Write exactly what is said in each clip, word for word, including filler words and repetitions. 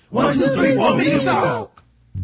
One, two, three, four, Medium Talk.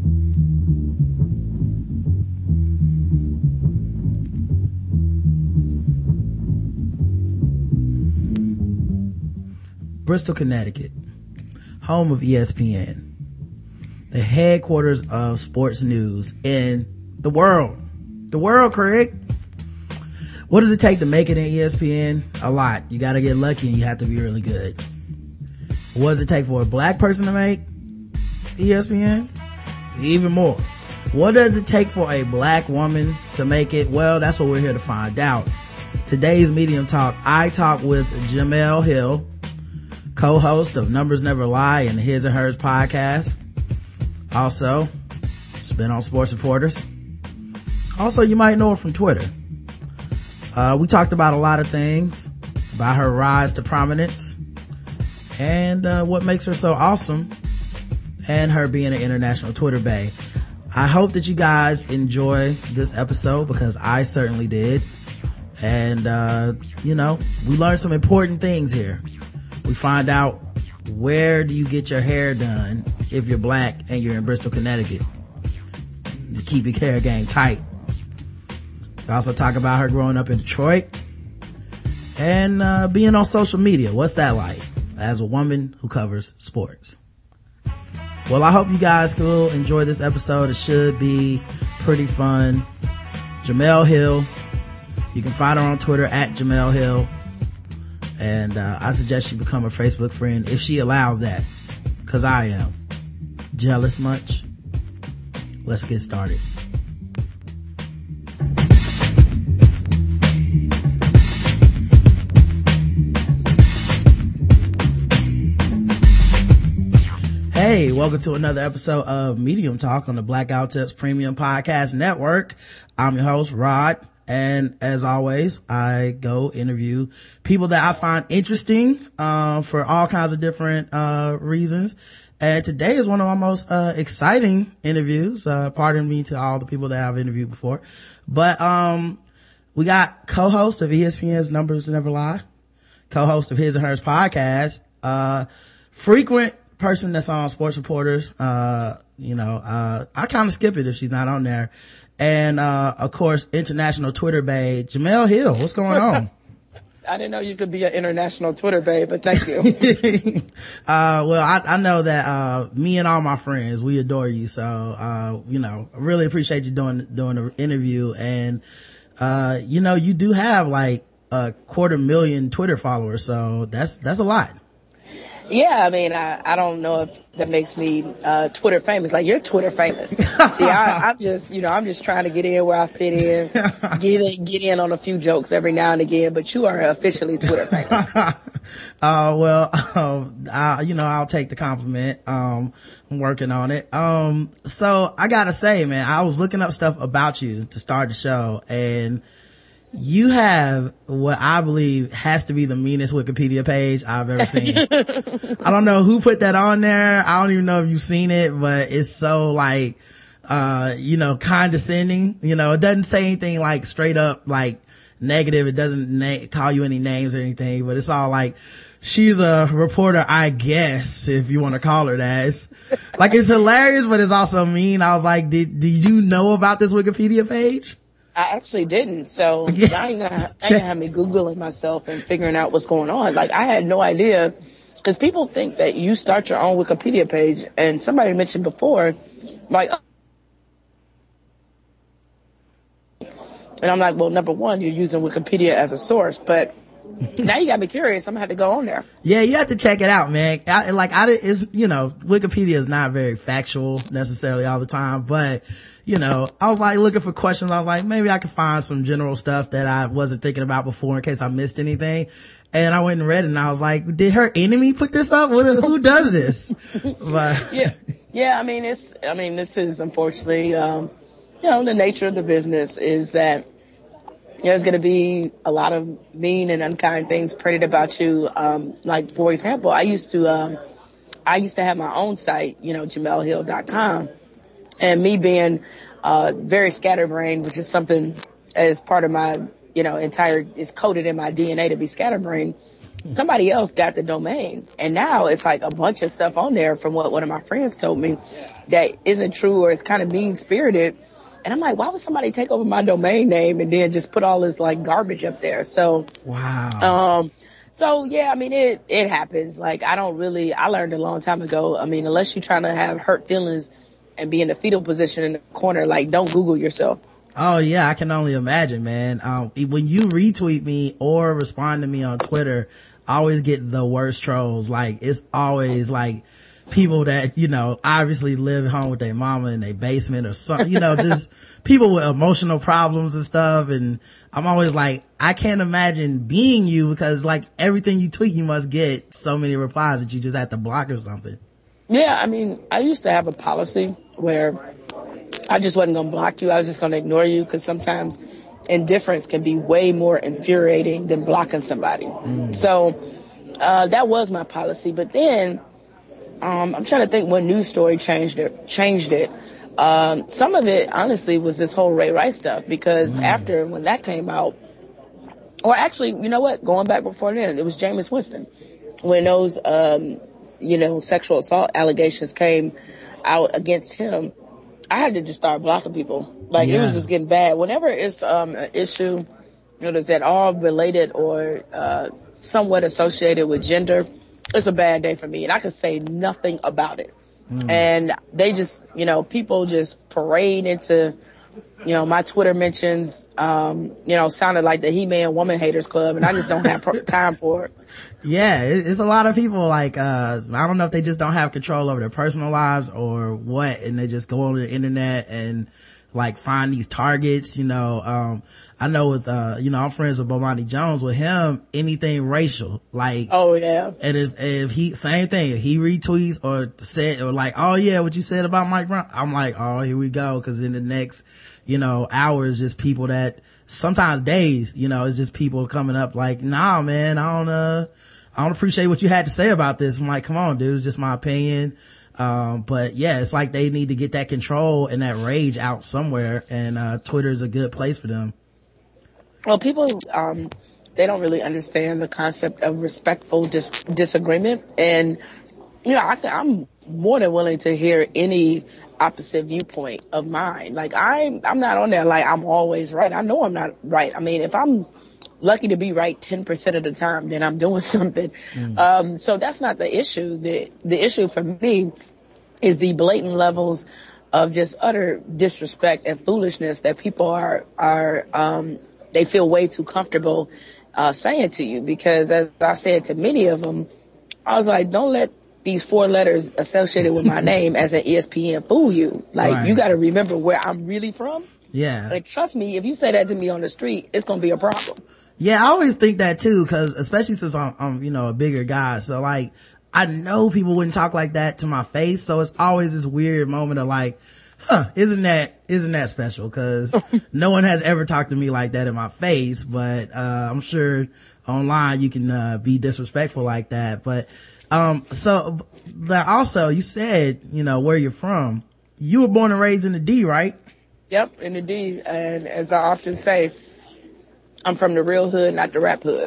Bristol, Connecticut, home of E S P N, the headquarters of sports news in the world. The world, Craig. What does it take to make it in E S P N? A lot. You gotta get lucky and you have to be really good. What does it take for a black person to make E S P N? Even more. What does it take for a black woman to make it? Well, that's what we're here to find out. Today's Medium Talk, I talk with Jemele Hill, co-host of Numbers Never Lie and His and Hers podcast. Also, she's been on Sports Reporters. Also, you might know her from Twitter. Uh, we talked about a lot of things, about her rise to prominence and uh, what makes her so awesome, and her being an international Twitter bae. I hope that you guys enjoy this episode because I certainly did. And, uh, you know, we learned some important things here. We find out where do you get your hair done if you're black and you're in Bristol, Connecticut. Just keep your hair game tight. We also talk about her growing up in Detroit and uh, being on social media. What's that like as a woman who covers sports? Well, I hope you guys will enjoy this episode. It should be pretty fun. Jemele Hill. You can find her on Twitter at Jemele Hill. And uh, I suggest you become a Facebook friend if she allows that, because I am. Jealous much? Let's get started. Hey, welcome to another episode of Medium Talk on the Blackout Tips Premium Podcast Network. I'm your host, Rod. And as always, I go interview people that I find interesting, uh, for all kinds of different, uh, reasons. And today is one of my most, uh, exciting interviews. Uh, pardon me to all the people that I've interviewed before. But, um, we got co-host of E S P N's Numbers Never Lie, co-host of His and Hers podcast, uh, frequent person that's on Sports Reporters. Uh, you know, uh, I kind of skip it if she's not on there. And, uh, of course, international Twitter babe, Jemele Hill. What's going on? I didn't know you could be an international Twitter babe, but thank you. uh, well, I, I know that, uh, me and all my friends, we adore you. So, uh, you know, I really appreciate you doing, doing the interview. And, uh, you know, you do have like a quarter million Twitter followers. So that's, that's a lot. Yeah, I mean, I, I don't know if that makes me uh Twitter famous. Like, you're Twitter famous. See, I, I'm just, you know, I'm just trying to get in where I fit in, get in, get in on a few jokes every now and again. But you are officially Twitter famous. uh, well, um, I, you know, I'll take the compliment. Um, I'm working on it. Um, so I gotta say, man, I was looking up stuff about you to start the show, and you have what I believe has to be the meanest Wikipedia page I've ever seen. I don't know who put that on there. I don't even know if you've seen it, but it's so like, uh, you know, condescending. You know, it doesn't say anything like straight up like negative. It doesn't na- call you any names or anything, but it's all like, she's a reporter, I guess, if you want to call her that. It's like, it's hilarious, but it's also mean. I was like, did, did you know about this Wikipedia page? I actually didn't, so yeah. I ain't gonna, I ain't gonna have me Googling myself and figuring out what's going on. Like, I had no idea, because people think that you start your own Wikipedia page, and somebody mentioned before, like, and I'm like, well, number one, you're using Wikipedia as a source, but now you got me curious. I'm gonna have to go on there. Yeah, you have to check it out, man. I, like, I is, you know, Wikipedia is not very factual necessarily all the time, but you know, I was like looking for questions. I was like, maybe I could find some general stuff that I wasn't thinking about before in case I missed anything. And I went and read it, and I was like, did her enemy put this up? What, who does this? But yeah, yeah. I mean, it's. I mean, this is unfortunately, um, you know, the nature of the business is that there's going to be a lot of mean and unkind things printed about you. Um, like, for example, I used to, um, I used to have my own site, you know, Jemele Hill dot com. And me being, uh, very scatterbrained, which is something as part of my, you know, entire, is coded in my D N A to be scatterbrained. somebody else got the domain. And now it's like a bunch of stuff on there from what one of my friends told me that isn't true or is kind of mean spirited. And I'm like, why would somebody take over my domain name and then just put all this like garbage up there? So, wow. Um, so yeah, I mean, it, it happens. Like, I don't really, I learned a long time ago. I mean, unless you're trying to have hurt feelings and be in the fetal position in the corner, like, don't Google yourself. Oh yeah, I can only imagine, man. Um, when you retweet me or respond to me on Twitter, I always get the worst trolls. Like, it's always like people that, you know, obviously live at home with their mama in their basement or something, you know, just people with emotional problems and stuff. And I'm always like, I can't imagine being you, because like everything you tweet, you must get so many replies that you just have to block or something. Yeah, I mean, I used to have a policy where I just wasn't going to block you. I was just going to ignore you, because sometimes indifference can be way more infuriating than blocking somebody. Mm. So uh, that was my policy. But then um, I'm trying to think what news story changed it. Changed it. Um, some of it, honestly, was this whole Ray Rice stuff, because mm. after when that came out, or actually, you know what? Going back before then, it was Jameis Winston. When those, um, you know, sexual assault allegations came out against him, I had to just start blocking people. Like, yeah. It was just getting bad. Whenever it's um, an issue, you know, that's at all related or uh, somewhat associated with gender, it's a bad day for me. And I could say nothing about it. Mm. And they just, you know, people just parade into, you know, my Twitter mentions, um, you know, sounded like the He-Man Woman Haters Club, and I just don't have pro- time for it. Yeah, it's a lot of people like, uh, I don't know if they just don't have control over their personal lives or what, and they just go on the internet and like find these targets, you know. Um, I know with, uh, you know, I'm friends with Bomani Jones. With him, anything racial, like, oh yeah. And if, if he, same thing, if he retweets or said, or like, oh yeah, what you said about Mike Brown, I'm like, oh, here we go. Cause in the next, you know, hours, just people that, sometimes days, you know, it's just people coming up like, nah, man, I don't, uh, I don't appreciate what you had to say about this. I'm like, come on, dude, it's just my opinion. Um, but yeah, it's like they need to get that control and that rage out somewhere, and, uh, Twitter is a good place for them. Well, people, um, they don't really understand the concept of respectful dis- disagreement. And, you know, I th- I'm more than willing to hear any opposite viewpoint of mine. Like, I'm, I'm not on there like I'm always right. I know I'm not right. I mean, if I'm lucky to be right ten percent of the time, then I'm doing something. Mm. Um, so that's not the issue. The, the issue for me is the blatant levels of just utter disrespect and foolishness that people are, are, um, they feel way too comfortable, uh, saying to you. Because as I've said to many of them, I was like, don't let these four letters associated with my name as an E S P N fool you. Like, right. You got to remember where I'm really from. Yeah. Like, trust me, if you say that to me on the street, it's going to be a problem. Yeah, I always think that too, cause especially since I'm, I'm, you know, a bigger guy. So like, I know people wouldn't talk like that to my face. So it's always this weird moment of like, huh, isn't that, isn't that special? Cause no one has ever talked to me like that in my face, but, uh, I'm sure online you can, uh, be disrespectful like that. But, um, so, but also you said, you know, where you're from. You were born and raised in the D, right? Yep, in the D. And as I often say, I'm from the real hood, not the rap hood.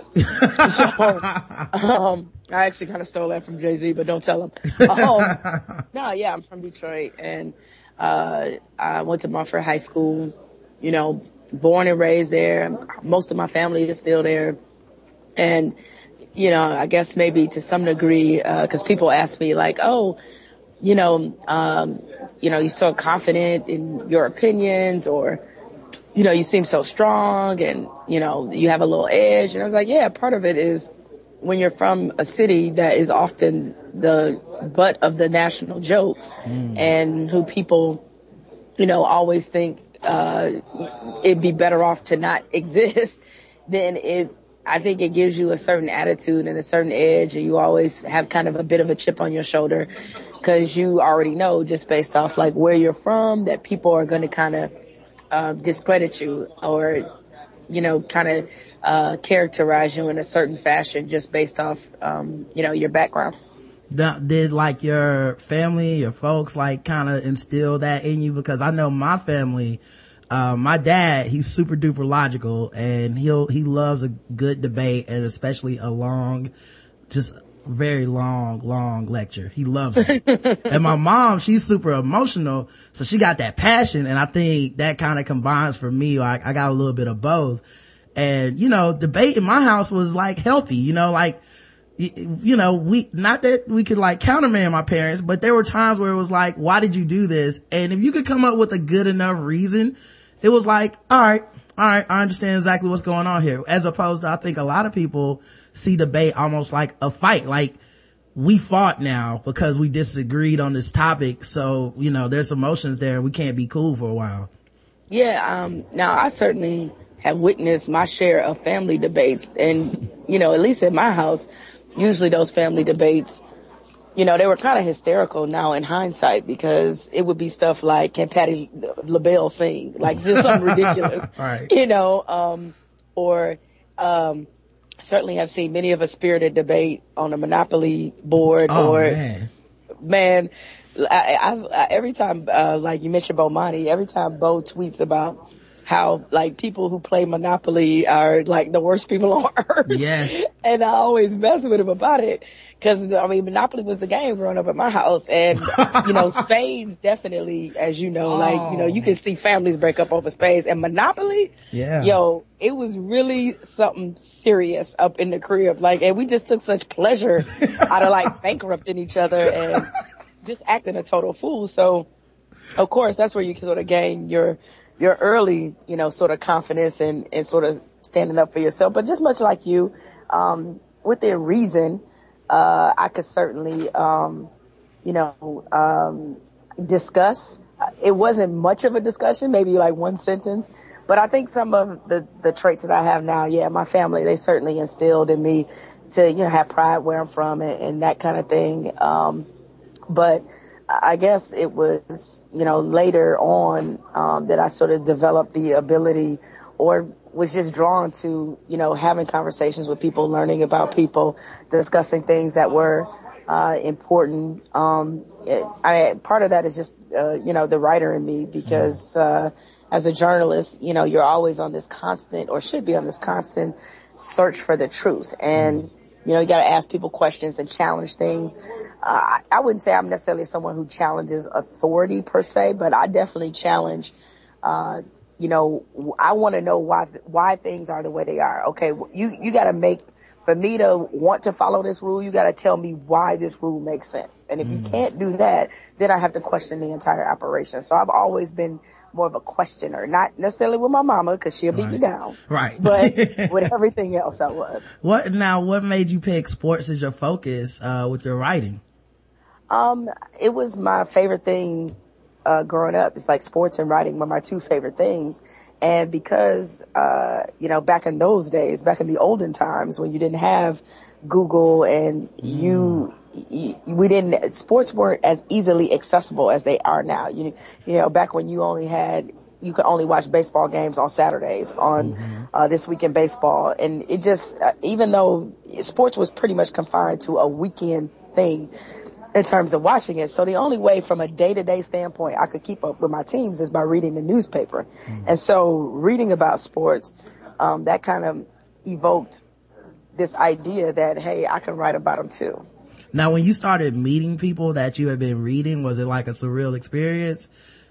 So, um, I actually kind of stole that from Jay-Z, but don't tell him. Um, no, yeah, I'm from Detroit, and uh, I went to Montfort High School, you know, born and raised there. Most of my family is still there. And, you know, I guess maybe to some degree, uh, cause people ask me like, oh, you know, um, you know, you're so confident in your opinions, or, you know, you seem so strong, and, you know, you have a little edge. And I was like, yeah, part of it is when you're from a city that is often the butt of the national joke, mm. and who people, you know, always think, uh, it'd be better off to not exist, then it, I think it gives you a certain attitude and a certain edge, and you always have kind of a bit of a chip on your shoulder, because you already know, just based off like where you're from, that people are going to kind of uh, discredit you, or, you know, kind of uh, characterize you in a certain fashion just based off, um, you know, your background. Did like your family, your folks, like kind of instill that in you? Because I know my family, Uh, my dad, he's super duper logical, and he'll, he loves a good debate, and especially a long, just very long, long lecture. He loves it. And my mom, she's super emotional, so she got that passion, and I think that kind of combines for me. Like, I got a little bit of both. And, you know, debate in my house was like healthy, you know, like, you know, we, not that we could like countermand my parents, but there were times where it was like, why did you do this? And if you could come up with a good enough reason, it was like, all right, all right, I understand exactly what's going on here. As opposed to, I think a lot of people see debate almost like a fight. Like, we fought now because we disagreed on this topic. So, you know, there's emotions there. We can't be cool for a while. Yeah. Um, now I certainly have witnessed my share of family debates, and, you know, at least in my house, usually those family debates, you know, they were kind of hysterical now in hindsight, because it would be stuff like, can Patti LaBelle sing? Like, just something ridiculous, right. you know, um, or, um, certainly have seen many of a spirited debate on the Monopoly board. Oh, or, man, man I, I've, I, every time, uh, like you mentioned Bomani, every time Bo tweets about how, like, people who play Monopoly are like the worst people on earth. Yes. And I always mess with him about it. Cause, I mean, Monopoly was the game growing up at my house. And, you know, spades definitely, as you know, oh. like, you know, you can see families break up over spades. And Monopoly, yeah, yo, it was really something serious up in the crib. Like, and we just took such pleasure out of, like, bankrupting each other and just acting a total fool. So, of course, that's where you can sort of gain your your early, you know, sort of confidence and, and sort of standing up for yourself. But just much like you, um, within reason, uh, I could certainly, um, you know, um, discuss. It wasn't much of a discussion, maybe like one sentence. But I think some of the, the traits that I have now, yeah, my family, they certainly instilled in me to, you know, have pride where I'm from and, and that kind of thing. Um, but I guess it was, you know, later on, um, that I sort of developed the ability, or was just drawn to, you know, having conversations with people, learning about people, discussing things that were, uh, important. Um, it, I, part of that is just, uh, you know, the writer in me, because, uh, as a journalist, you know, you're always on this constant, or should be on this constant search for the truth. And, you know, you got to ask people questions and challenge things. Uh, I wouldn't say I'm necessarily someone who challenges authority per se, but I definitely challenge, uh, you know, I want to know why, why things are the way they are. Okay. You, you got to make, for me to want to follow this rule, you got to tell me why this rule makes sense. And if mm. you can't do that, then I have to question the entire operation. So I've always been more of a questioner, not necessarily with my mama, because she'll beat right. me down. Right. But with everything else I was. What, now, what made you pick sports as your focus, uh, with your writing? Um, it was my favorite thing, uh, growing up. It's like sports and writing were my two favorite things. And because, uh, you know, back in those days, back in the olden times when you didn't have Google and mm. you, you, we didn't, sports weren't as easily accessible as they are now. You, you know, back when you only had, you could only watch baseball games on Saturdays on, mm-hmm. uh, This Week in Baseball. And it just, uh, even though sports was pretty much confined to a weekend thing in terms of watching it. So the only way from a day-to-day standpoint I could keep up with my teams is by reading the newspaper. Mm. And so reading about sports, um, that kind of evoked this idea that, hey, I can write about them too. Now, when you started meeting people that you had been reading, was it like a surreal experience?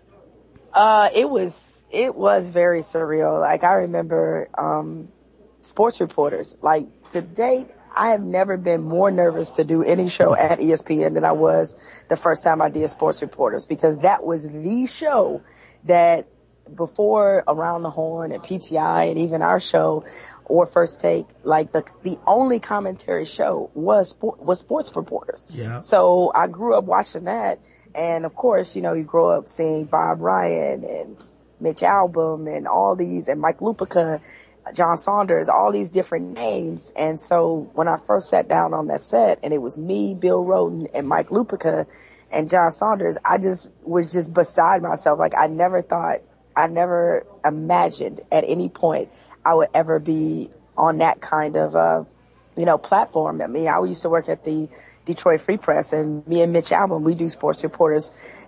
Uh, it was, it was very surreal. Like, I remember, um, sports reporters, like, to date, I have never been more nervous to do any show at E S P N than I was the first time I did Sports Reporters, because that was the show that before Around the Horn and P T I and even our show or First Take, like the the only commentary show was sport, was Sports Reporters. Yeah. So I grew up watching that, and of course, you know, you grow up seeing Bob Ryan and Mitch Albom and all these, and Mike Lupica, John Saunders, all these different names. And so when I first sat down on that set and it was me, Bill Rhoden, and Mike Lupica and John Saunders, I just was just beside myself. Like, I never thought, I never imagined at any point I would ever be on that kind of, uh, you know, platform. I mean, I used to work at the Detroit Free Press, and me and Mitch Albom, we do Sports Reporters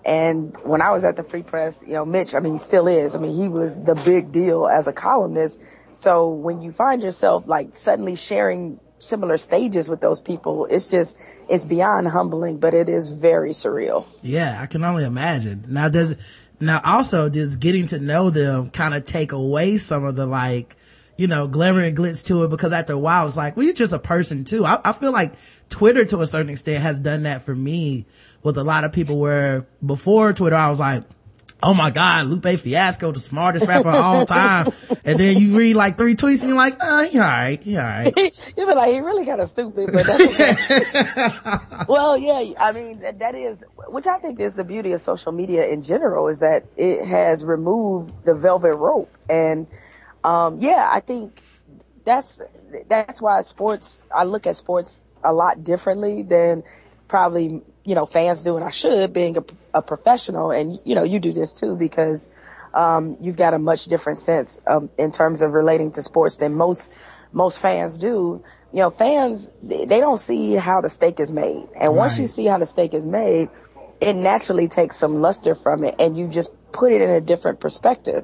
And when I was at the Free Press, you know, Mitch, I mean, he still is. I mean, he was the big deal as a columnist. So when you find yourself like suddenly sharing similar stages with those people, it's just, it's beyond humbling, but it is very surreal. Yeah, I can only imagine. Now does, now also does getting to know them kind of take away some of the like, you know, glamour and glitz to it? Because after a while it's like, well, you're just a person too. I, I feel like Twitter to a certain extent has done that for me with a lot of people, where before Twitter I was like, oh my God, Lupe Fiasco, the smartest rapper of all time. And then you read like three tweets and you're like, oh, he alright, he alright. You be like, he really kind of stupid, but that's okay. Well, yeah, I mean, that, that is, which I think is the beauty of social media in general, is that it has removed the velvet rope. And, um, yeah, I think that's, that's why sports, I look at sports a lot differently than probably, you know, fans do, and I should, being a, a professional. And, you know, you do this too, because, um, you've got a much different sense, um, in terms of relating to sports than most, most fans do. You know, fans, they don't see how the steak is made. And once Right. you see how the steak is made, it naturally takes some luster from it, and you just put it in a different perspective.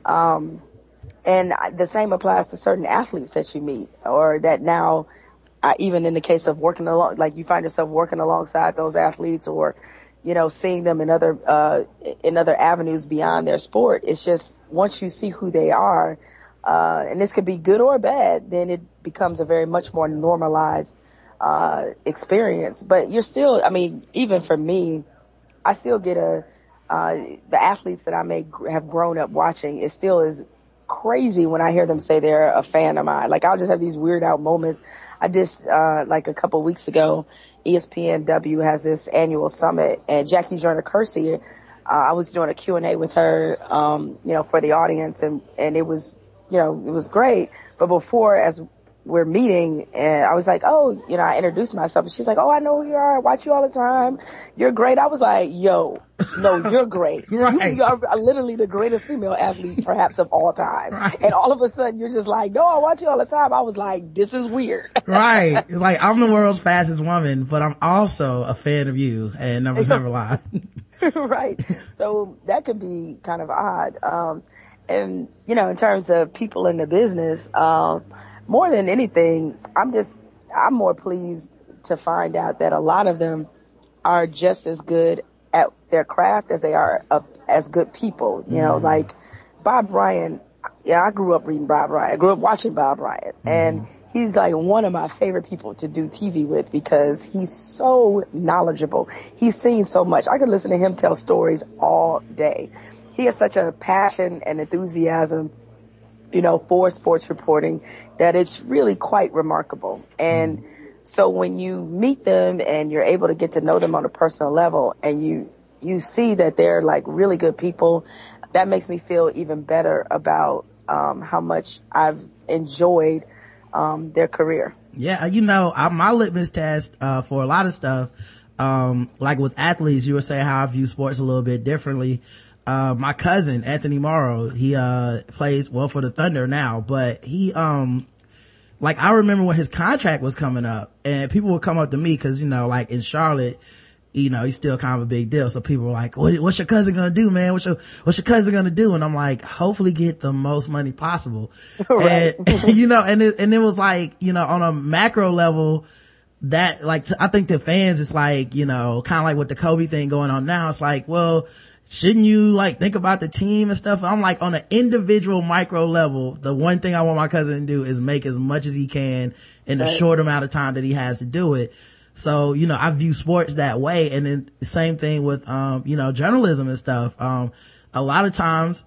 Um, and the same applies to certain athletes that you meet, or that now, Uh, even in the case of working along, like you find yourself working alongside those athletes, or, you know, seeing them in other, uh, in other avenues beyond their sport. It's just, once you see who they are, uh, and this could be good or bad, then it becomes a very much more normalized, uh, experience. But you're still, I mean, even for me, I still get a, uh, the athletes that I may gr- have grown up watching, it still is crazy when I hear them say they're a fan of mine. Like, I'll just have these weird out moments. I just, uh, like a couple weeks ago, E S P N W has this annual summit, and Jackie Joyner-Kersee, uh, I was doing a Q and A with her, um, you know, for the audience, and, and it was, you know, it was great. But before, as we're meeting, and I was like, oh, you know, I introduced myself, and she's like, oh, I know who you are. I watch you all the time. You're great. I was like, yo, no, you're great. Right. You, you are literally the greatest female athlete, perhaps, of all time. Right. And all of a sudden, you're just like, no, I watch you all the time. I was like, this is weird. Right. It's like, I'm the world's fastest woman, but I'm also a fan of you, and numbers never lie. Right. So that could be kind of odd. Um, and, you know, in terms of people in the business, um, more than anything, I'm just, I'm more pleased to find out that a lot of them are just as good at their craft as they are uh, as good people. You know, Mm. like Bob Bryant. Yeah, I grew up reading Bob Bryant. I grew up watching Bob Bryant. Mm. And he's like one of my favorite people to do T V with, because he's so knowledgeable. He's seen so much. I could listen to him tell stories all day. He has such a passion and enthusiasm, you know, for sports reporting, that it's really quite remarkable. And so when you meet them and you're able to get to know them on a personal level, and you, you see that they're like really good people, that makes me feel even better about, um, how much I've enjoyed, um, their career. Yeah, you know, I, my litmus test, uh, for a lot of stuff, um, like with athletes, you were saying how I view sports a little bit differently. Uh, my cousin, Anthony Morrow, he, uh, plays, well, for the Thunder now, but he, um, like, I remember when his contract was coming up, and people would come up to me, cause, you know, like in Charlotte, you know, he's still kind of a big deal. So people were like, what, what's your cousin gonna do, man? What's your, what's your cousin gonna do? And I'm like, hopefully get the most money possible. Right. And, you know, and it, and it was like, you know, on a macro level, that, like, t- I think to fans, it's like, you know, kind of like with the Kobe thing going on now. It's like, well, shouldn't you like think about the team and stuff? I'm like, on an individual micro level, the one thing I want my cousin to do is make as much as he can in the Right. short amount of time that he has to do it. So, you know, I view sports that way. And then the same thing with, um, you know, journalism and stuff. Um, a lot of times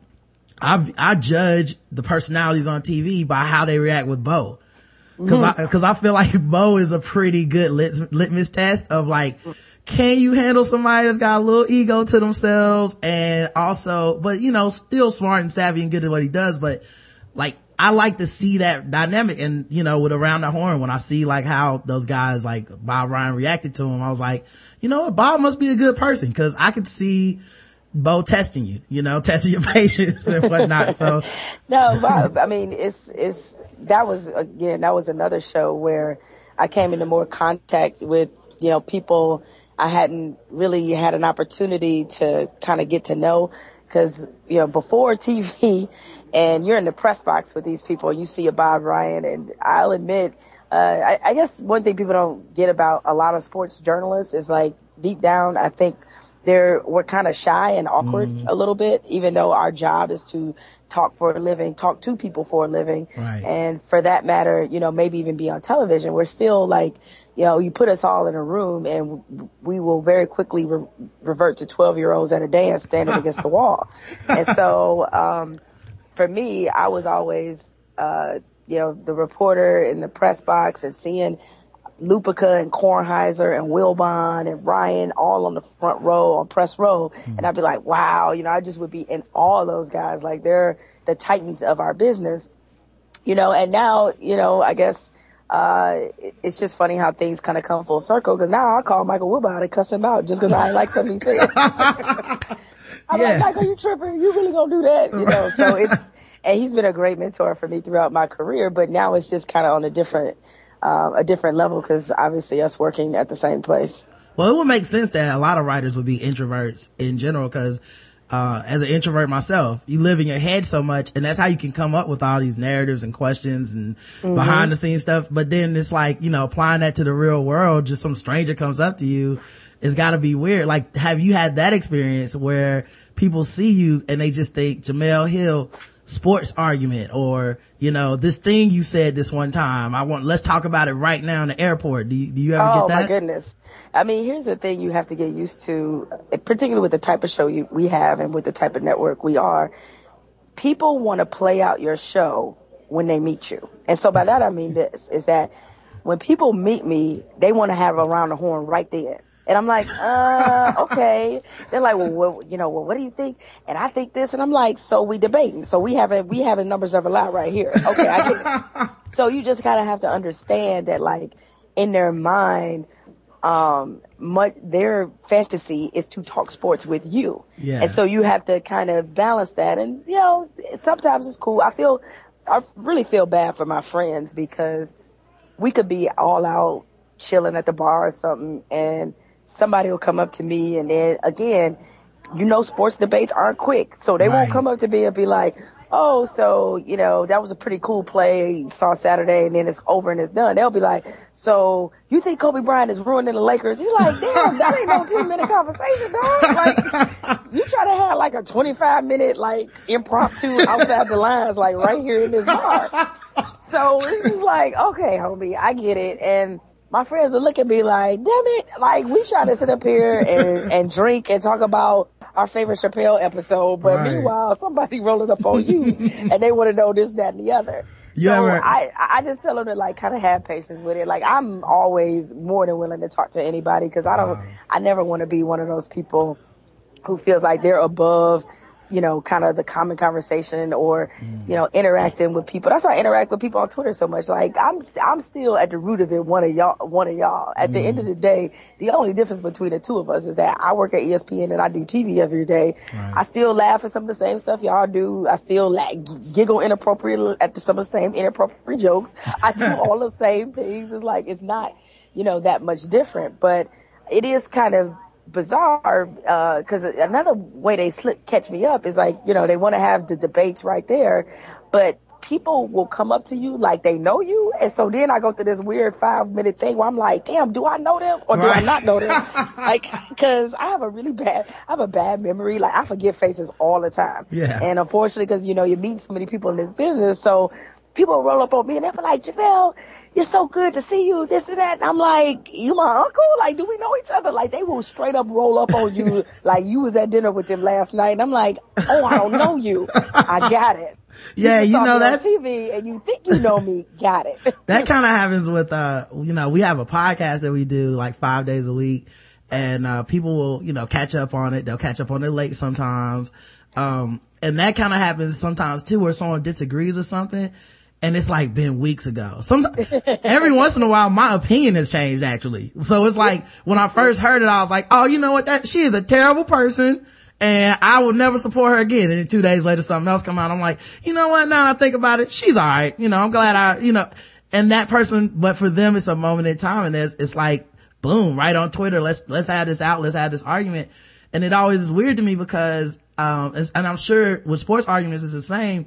I, I judge the personalities on T V by how they react with Bo. Cause mm-hmm. I, cause I feel like Bo is a pretty good lit, litmus test of like, can you handle somebody that's got a little ego to themselves, and also, but you know, still smart and savvy and good at what he does. But like, I like to see that dynamic. And, you know, with Around the Horn, when I see like how those guys like Bob Ryan reacted to him, I was like, you know what, Bob must be a good person, cause I could see Bo testing you, you know, testing your patience and whatnot. So no, Bob, I mean, it's, it's, that was, again, that was another show where I came into more contact with, you know, people I hadn't really had an opportunity to kind of get to know, because, you know, before T V and you're in the press box with these people, you see a Bob Ryan, and I'll admit, uh, I, I guess one thing people don't get about a lot of sports journalists is, like, deep down, I think they're, we're kind of shy and awkward mm. a little bit, even though our job is to talk for a living, talk to people for a living. Right. And for that matter, you know, maybe even be on television. We're still like, you know, you put us all in a room and we will very quickly re- revert to twelve year olds at a dance standing against the wall. And so, um, for me, I was always, uh, you know, the reporter in the press box and seeing Lupica and Kornheiser and Wilbon and Ryan all on the front row, on press row. Mm. And I'd be like, wow, you know, I just would be in awe of those guys. Like, they're the titans of our business, you know. And now, you know, I guess, uh, it's just funny how things kind of come full circle, because now I call Michael Wilbon and cuss him out just because I like something he said. I'm yeah. like, Michael, you tripping? You really gonna do that? You know, so it's, and he's been a great mentor for me throughout my career, but now it's just kind of on a different, Uh, a different level, because obviously us working at the same place. Well, it would make sense that a lot of writers would be introverts in general, because uh as an introvert myself, you live in your head so much, and that's how you can come up with all these narratives and questions and mm-hmm. behind the scenes stuff. But then it's like, you know, applying that to the real world, just some stranger comes up to you, it's got to be weird. Like, have you had that experience where people see you and they just think Jemele Hill sports argument, or, you know, this thing you said this one time, I want, let's talk about it right now in the airport. Do you, do you ever oh, get that? Oh my goodness. I mean, here's the thing you have to get used to, particularly with the type of show you, we have and with the type of network we are. People want to play out your show when they meet you. And so by that I mean this, is that when people meet me, they want to have around the horn right there. And I'm like, uh, okay. They're like, well, what, you know, well, what do you think? And I think this. And I'm like, so we debating. So we having, we having numbers of a lot right here. Okay, I get it. So you just kind of have to understand that, like, in their mind, um, much, their fantasy is to talk sports with you. Yeah. And so you have to kind of balance that. And, you know, sometimes it's cool. I feel, I really feel bad for my friends, because we could be all out chilling at the bar or something, and somebody will come up to me, and then again, you know, sports debates aren't quick, so they right. won't come up to me and be like, oh, so, you know, that was a pretty cool play, saw Saturday, and then it's over and it's done. They'll be like, so you think Kobe Bryant is ruining the Lakers? You're like, damn, that ain't no ten minute conversation, dog. Like, you try to have like a twenty-five minute, like, impromptu outside the lines, like right here in this bar. So it's just like, okay, homie, I get it. And my friends will look at me like, damn it, like, we try to sit up here and, and drink and talk about our favorite Chappelle episode, but right. meanwhile, somebody rolling up on you and they want to know this, that, and the other. Yeah, so right. I, I just tell them to, like, kind of have patience with it. Like, I'm always more than willing to talk to anybody, because I don't, uh, I never want to be one of those people who feels like they're above, you know, kind of the common conversation, or, mm. you know, interacting with people. That's why I interact with people on Twitter so much. Like, I'm, I'm still at the root of it, one of y'all, one of y'all. At mm. the end of the day, the only difference between the two of us is that I work at E S P N and I do T V every day. Right. I still laugh at some of the same stuff y'all do. I still like giggle inappropriate at the, some of the same inappropriate jokes. I do all the same things. It's like, it's not, you know, that much different, but it is kind of bizarre, uh, cause another way they slip, catch me up is like, you know, they want to have the debates right there, but people will come up to you like they know you. And so then I go through this weird five minute thing where I'm like, damn, do I know them or do right. I not know them? Like, cause I have a really bad, I have a bad memory. Like, I forget faces all the time. Yeah. And unfortunately, cause you know, you meet so many people in this business. So people roll up on me and they're like, Jemele, it's so good to see you, this and that. And I'm like, you my uncle? Like, do we know each other? Like, they will straight up roll up on you like you was at dinner with them last night. And I'm like, oh, I don't know you. I got it. Yeah, you, you know, that's T V and you think you know me. Got it. That kind of happens with, uh, you know, we have a podcast that we do like five days a week, and, uh, people will, you know, catch up on it. They'll catch up on it late sometimes. Um, and that kind of happens sometimes too, where someone disagrees with something. And it's like been weeks ago. Some, every once in a while, my opinion has changed actually. So it's like, when I first heard it, I was like, oh, you know what? That, she is a terrible person and I will never support her again. And then two days later, something else come out. I'm like, you know what? Now I think about it, she's all right. You know, I'm glad I, you know, and that person, but for them, it's a moment in time. And it's, it's like, boom, right on Twitter. Let's, let's have this out. Let's have this argument. And it always is weird to me because, um, and I'm sure with sports arguments it's the same.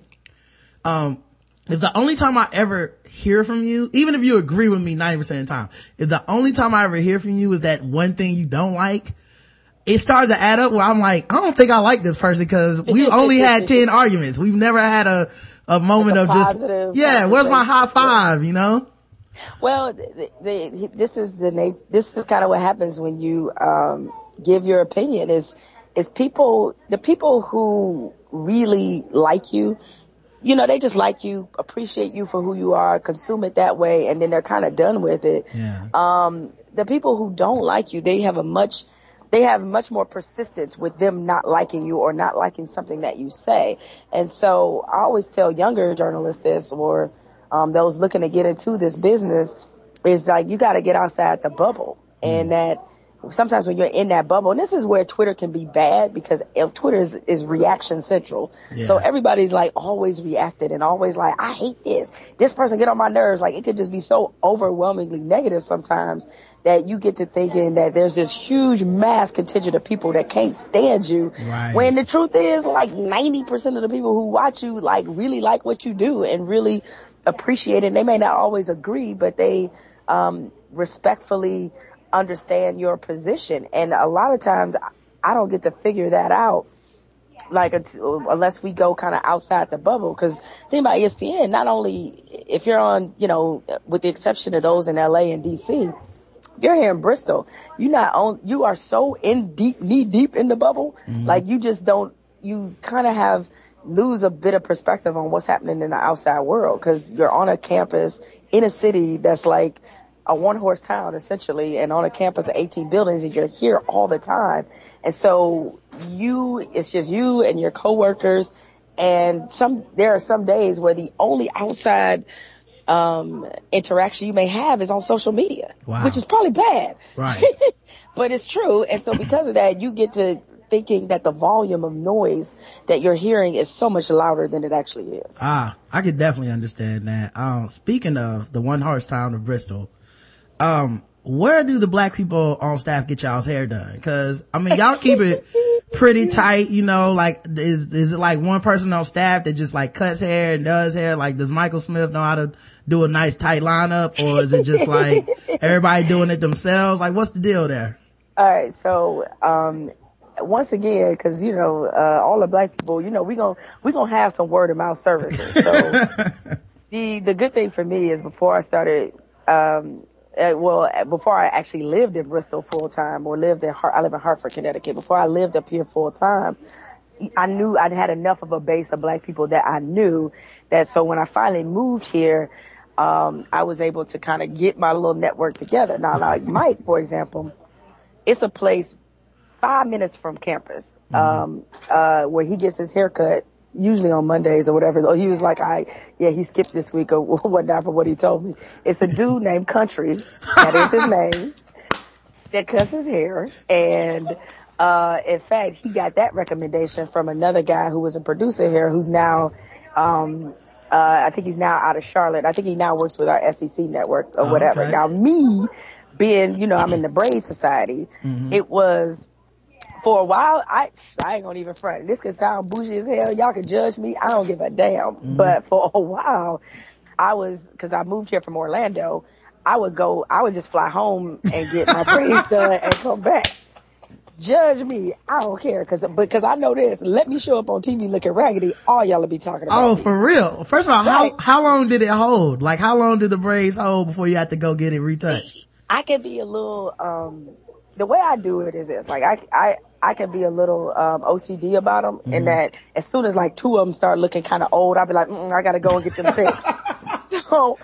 Um, if the only time I ever hear from you, even if you agree with me ninety percent of the time, if the only time I ever hear from you is that one thing you don't like, it starts to add up where I'm like, I don't think I like this person because we only had ten arguments. We've never had a, a moment like a of just, yeah, where's my high five, you know? Well, the, the, this is the na- this is kind of what happens when you, um, give your opinion is, is people, the people who really like you, you know, they just like you, appreciate you for who you are, consume it that way, and then they're kind of done with it. Yeah. Um, the people who don't like you, they have a much, they have much more persistence with them not liking you or not liking something that you say. And so I always tell younger journalists this, or, um, those looking to get into this business, is like, you got to get outside the bubble. Mm. And that, sometimes when you're in that bubble, and this is where Twitter can be bad because Twitter is, is reaction central. Yeah. So everybody's like always reacting and always like, I hate this. This person get on my nerves. Like it could just be so overwhelmingly negative sometimes that you get to thinking that there's this huge mass contingent of people that can't stand you. Right. When the truth is like ninety percent of the people who watch you like really like what you do and really appreciate it. And they may not always agree, but they, um, respectfully understand your position. And a lot of times I don't get to figure that out, like, until, unless we go kind of outside the bubble. Because think about E S P N, not only if you're on, you know, with the exception of those in L A and D C, if you're here in Bristol, you not on, you are so in deep, knee deep in the bubble. Mm-hmm. Like you just don't, you kind of have lose a bit of perspective on what's happening in the outside world. Cause you're on a campus in a city that's like a one horse town essentially, and on a campus of eighteen buildings, and you're here all the time. And so you, it's just you and your coworkers. And some, there are some days where the only outside, um, interaction you may have is on social media, wow. which is probably bad, right? But it's true. And so because of that, you get to thinking that the volume of noise that you're hearing is so much louder than it actually is. Ah, I could definitely understand that. Um, speaking of the one horse town of Bristol, um, where do the black people on staff get y'all's hair done? Cause, I mean, y'all keep it pretty tight, you know, like, is, is it like one person on staff that just like cuts hair and does hair? Like, does Michael Smith know how to do a nice tight lineup? Or is it just like everybody doing it themselves? Like, what's the deal there? All right. So, um, once again, cause, you know, uh, all the black people, you know, we gon' we gonna have some word of mouth services. So the, the good thing for me is before I started, um, Uh, well, before I actually lived in Bristol full time, or lived in, Hart- I live in Hartford, Connecticut. Before I lived up here full time, I knew I'd had enough of a base of black people that I knew that. So when I finally moved here, um, I was able to kind of get my little network together. Now, like Mike, for example, it's a place five minutes from campus, mm-hmm. um, uh, where he gets his haircut. Usually on Mondays or whatever, though. He was like, I, yeah, he skipped this week or whatnot for what he told me. It's a dude named Country. That is his name. That cuts his hair. And, uh, in fact, he got that recommendation from another guy who was a producer here who's now, um, uh, I think he's now out of Charlotte. I think he now works with our S E C network or whatever. Okay. Now me being, you know, I'm in the Braid Society. Mm-hmm. It was, for a while, I I ain't gonna even front. This could sound bougie as hell. Y'all can judge me. I don't give a damn. Mm-hmm. But for a while, I was, because I moved here from Orlando, I would go, I would just fly home and get my braids done and come back. Judge me. I don't care. Because because I know this. Let me show up on T V looking raggedy. All y'all will be talking about Oh, me. for real? First of all, right. how how long did it hold? Like, how long did the braids hold before you had to go get it retouched? I can be a little, um, the way I do it is this. Like, I, I, I can be a little um O C D about them, mm-hmm. in that as soon as like two of them start looking kind of old, I'll be like, mm, I gotta go and get them fixed. so,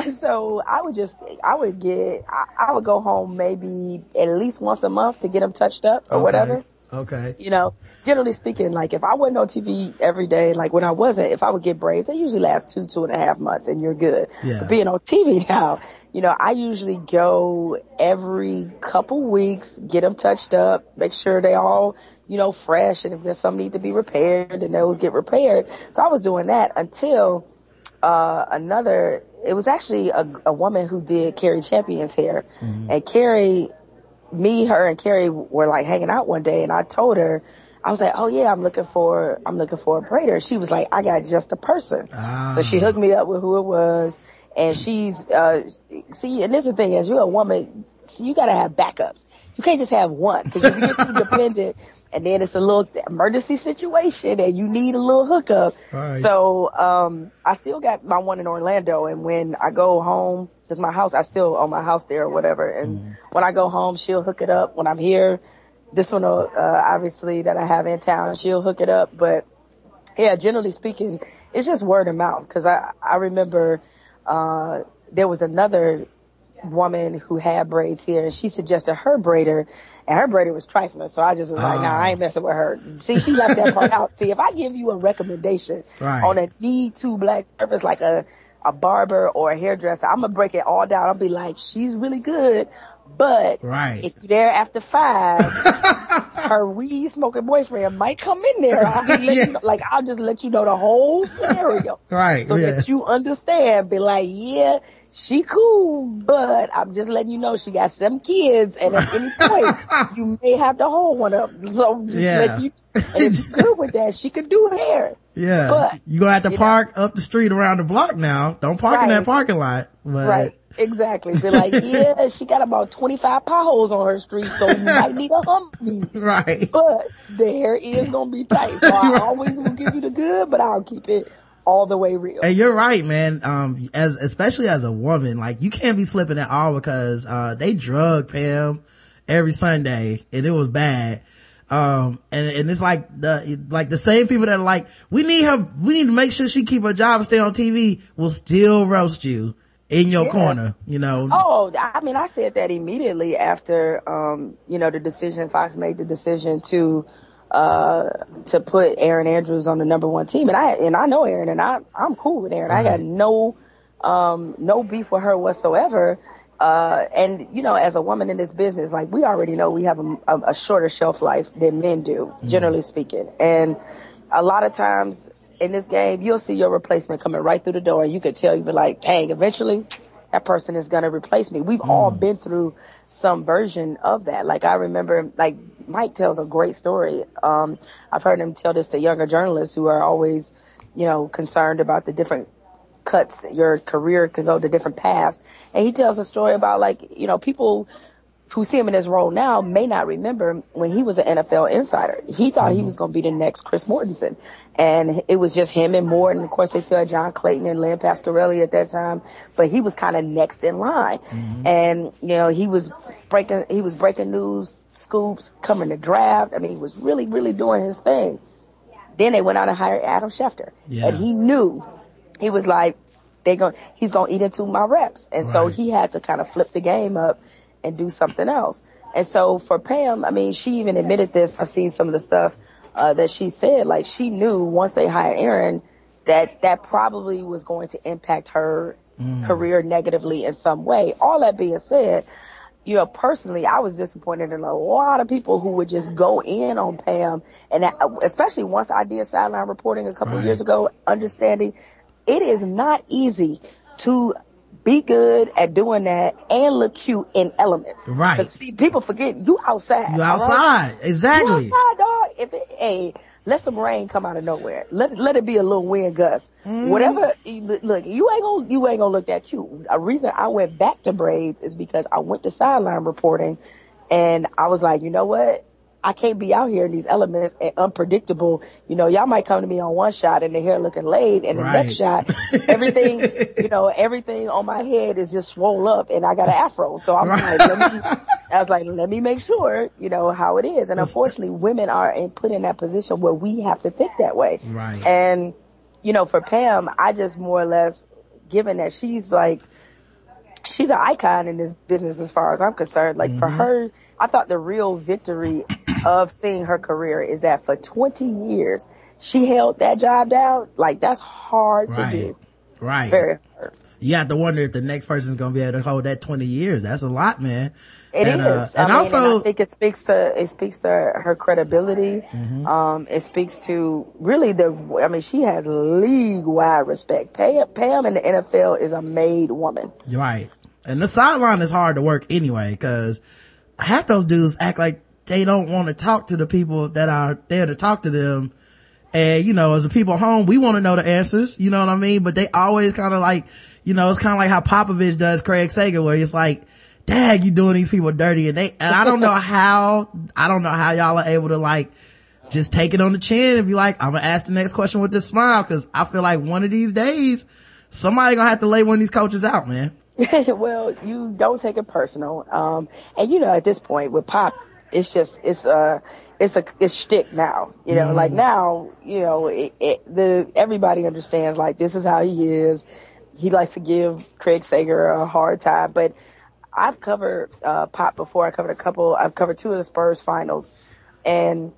so I would just, I would get, I, I would go home maybe at least once a month to get them touched up or okay. whatever. Okay. You know, generally speaking, like if I wasn't on T V every day, like when I wasn't, if I would get braids, they usually last two, two and a half months and you're good. Yeah. But being on T V now, you know, I usually go every couple weeks, get them touched up, make sure they all, you know, fresh. And if there's some need to be repaired, then those get repaired. So I was doing that until uh, another, it was actually a, a woman who did Carrie Champion's hair. Mm-hmm. And Carrie, me, her, and Carrie were like hanging out one day, and I told her, I was like, oh yeah, I'm looking for, I'm looking for a braider. She was like, I got just a person. Ah. So she hooked me up with who it was. And she's, uh, see, and this is the thing, as you're a woman, so you gotta have backups. You can't just have one, cause if you get too dependent, and then it's a little emergency situation and you need a little hookup. Right. So, um, I still got my one in Orlando, and when I go home, cause my house, I still own my house there or whatever, and mm. when I go home, she'll hook it up. When I'm here, this one, uh, obviously that I have in town, she'll hook it up. But yeah, generally speaking, it's just word of mouth. Cause I, I remember, uh, there was another woman who had braids here, and she suggested her braider, and her braider was trifling. So I just was like, uh. nah, I ain't messing with her. See, she left that part out. See, if I give you a recommendation right. on a need to black surface, like a, a barber or a hairdresser, I'm going to break it all down. I'll be like, she's really good. But right. if you're there after five, her weed smoking boyfriend might come in there. I'll be yeah. you know, like, I'll just let you know the whole scenario. Right. So yeah. that you understand. Be like, yeah, she cool, but I'm just letting you know she got seven kids, and at any point, you may have to hold one up. So just yeah. let you, and if you're good with that, she could do hair. Yeah. But you gonna have to park know, up the street around the block now. Don't park right. in that parking lot. But. Right. Exactly. Be like, yeah, she got about twenty-five potholes on her street, so you might need a Humvee. Right. But the hair is gonna be tight. So I right. always will give you the good, but I'll keep it all the way real. And you're right, man. Um, as, especially as a woman, like, you can't be slipping at all, because, uh, they drug Pam every Sunday, and it was bad. Um, and, and it's like the, like the same people that are like, we need her, we need to make sure she keep her job and stay on T V, will still roast you in your yeah. corner, you know. Oh, I mean, I said that immediately after, um, you know, the decision, Fox made the decision to, uh, to put Erin Andrews on the number one team. And I, and I know Erin, and I, I'm cool with Erin. Right. I got no, um, no beef with her whatsoever. Uh, and, you know, as a woman in this business, like, we already know we have a, a, a shorter shelf life than men do, mm. generally speaking. And a lot of times in this game, you'll see your replacement coming right through the door, and you could tell, you be like, dang, eventually that person is going to replace me. We've mm. all been through some version of that. Like, I remember, like, Mike tells a great story. Um, I've heard him tell this to younger journalists who are always, you know, concerned about the different cuts. Your career can go to different paths. And he tells a story about, like, you know, people who see him in his role now may not remember when he was an N F L insider. He thought mm-hmm. he was going to be the next Chris Mortensen. And it was just him and Morton. Of course, they still had John Clayton and Len Pasquarelli at that time, but he was kind of next in line. Mm-hmm. And, you know, he was breaking, he was breaking news, scoops, coming to draft. I mean, he was really, really doing his thing. Then they went out and hired Adam Schefter. Yeah. And he knew, he was like, they going he's going to eat into my reps. And right. so he had to kind of flip the game up and do something else. And so for Pam, I mean, she even admitted this. I've seen some of the stuff uh, that she said. Like, she knew once they hired Erin that that probably was going to impact her mm. career negatively in some way. All that being said, you know, personally, I was disappointed in a lot of people who would just go in on Pam. And that, especially once I did sideline reporting a couple right. of years ago, understanding it is not easy to be good at doing that and look cute in elements. Right. See, people forget you outside. You outside. Right? Exactly. You outside, dog. If it, hey, let some rain come out of nowhere. Let let it be a little wind gust. Mm. Whatever. Look, you ain't gonna you ain't gonna look that cute. A reason I went back to braids is because I went to sideline reporting, and I was like, you know what? I can't be out here in these elements and unpredictable. You know, y'all might come to me on one shot and the hair looking laid, and the right. next shot, everything, you know, everything on my head is just swole up, and I got an afro. So I'm right. like, let me, I was like, let me make sure, you know, how it is. And unfortunately, women are in, put in that position where we have to think that way. Right. And, you know, for Pam, I just more or less, given that she's like, she's an icon in this business as far as I'm concerned. Like, mm-hmm. for her, I thought the real victory of seeing her career is that for twenty years, she held that job down. Like, that's hard right. to do. Right. Very You have to wonder if the next person is going to be able to hold that twenty years. That's a lot, man. It and, is. Uh, and I mean, also, and I think it speaks to, it speaks to her credibility. Mm-hmm. Um, it speaks to really the, I mean, she has league wide respect. Pam, Pam in the N F L is a made woman. Right. And the sideline is hard to work anyway, cause half those dudes act like they don't want to talk to the people that are there to talk to them. And, you know, as the people home, we want to know the answers, you know what I mean? But they always kind of like, you know, it's kind of like how Popovich does Craig Sager, where it's like, dang, you doing these people dirty. And they, and I don't know how, I don't know how y'all are able to like, just take it on the chin and be like, I'm gonna ask the next question with this smile, cause I feel like one of these days, somebody gonna have to lay one of these coaches out, man. Well, you don't take it personal. Um, and you know, at this point with Pop, it's just, it's, uh, it's a, it's shtick now, you know, mm. like now, you know, it, it, the, everybody understands like this is how he is. He likes to give Craig Sager a hard time, but I've covered, uh, Pop before. I covered a couple, I've covered two of the Spurs finals, and,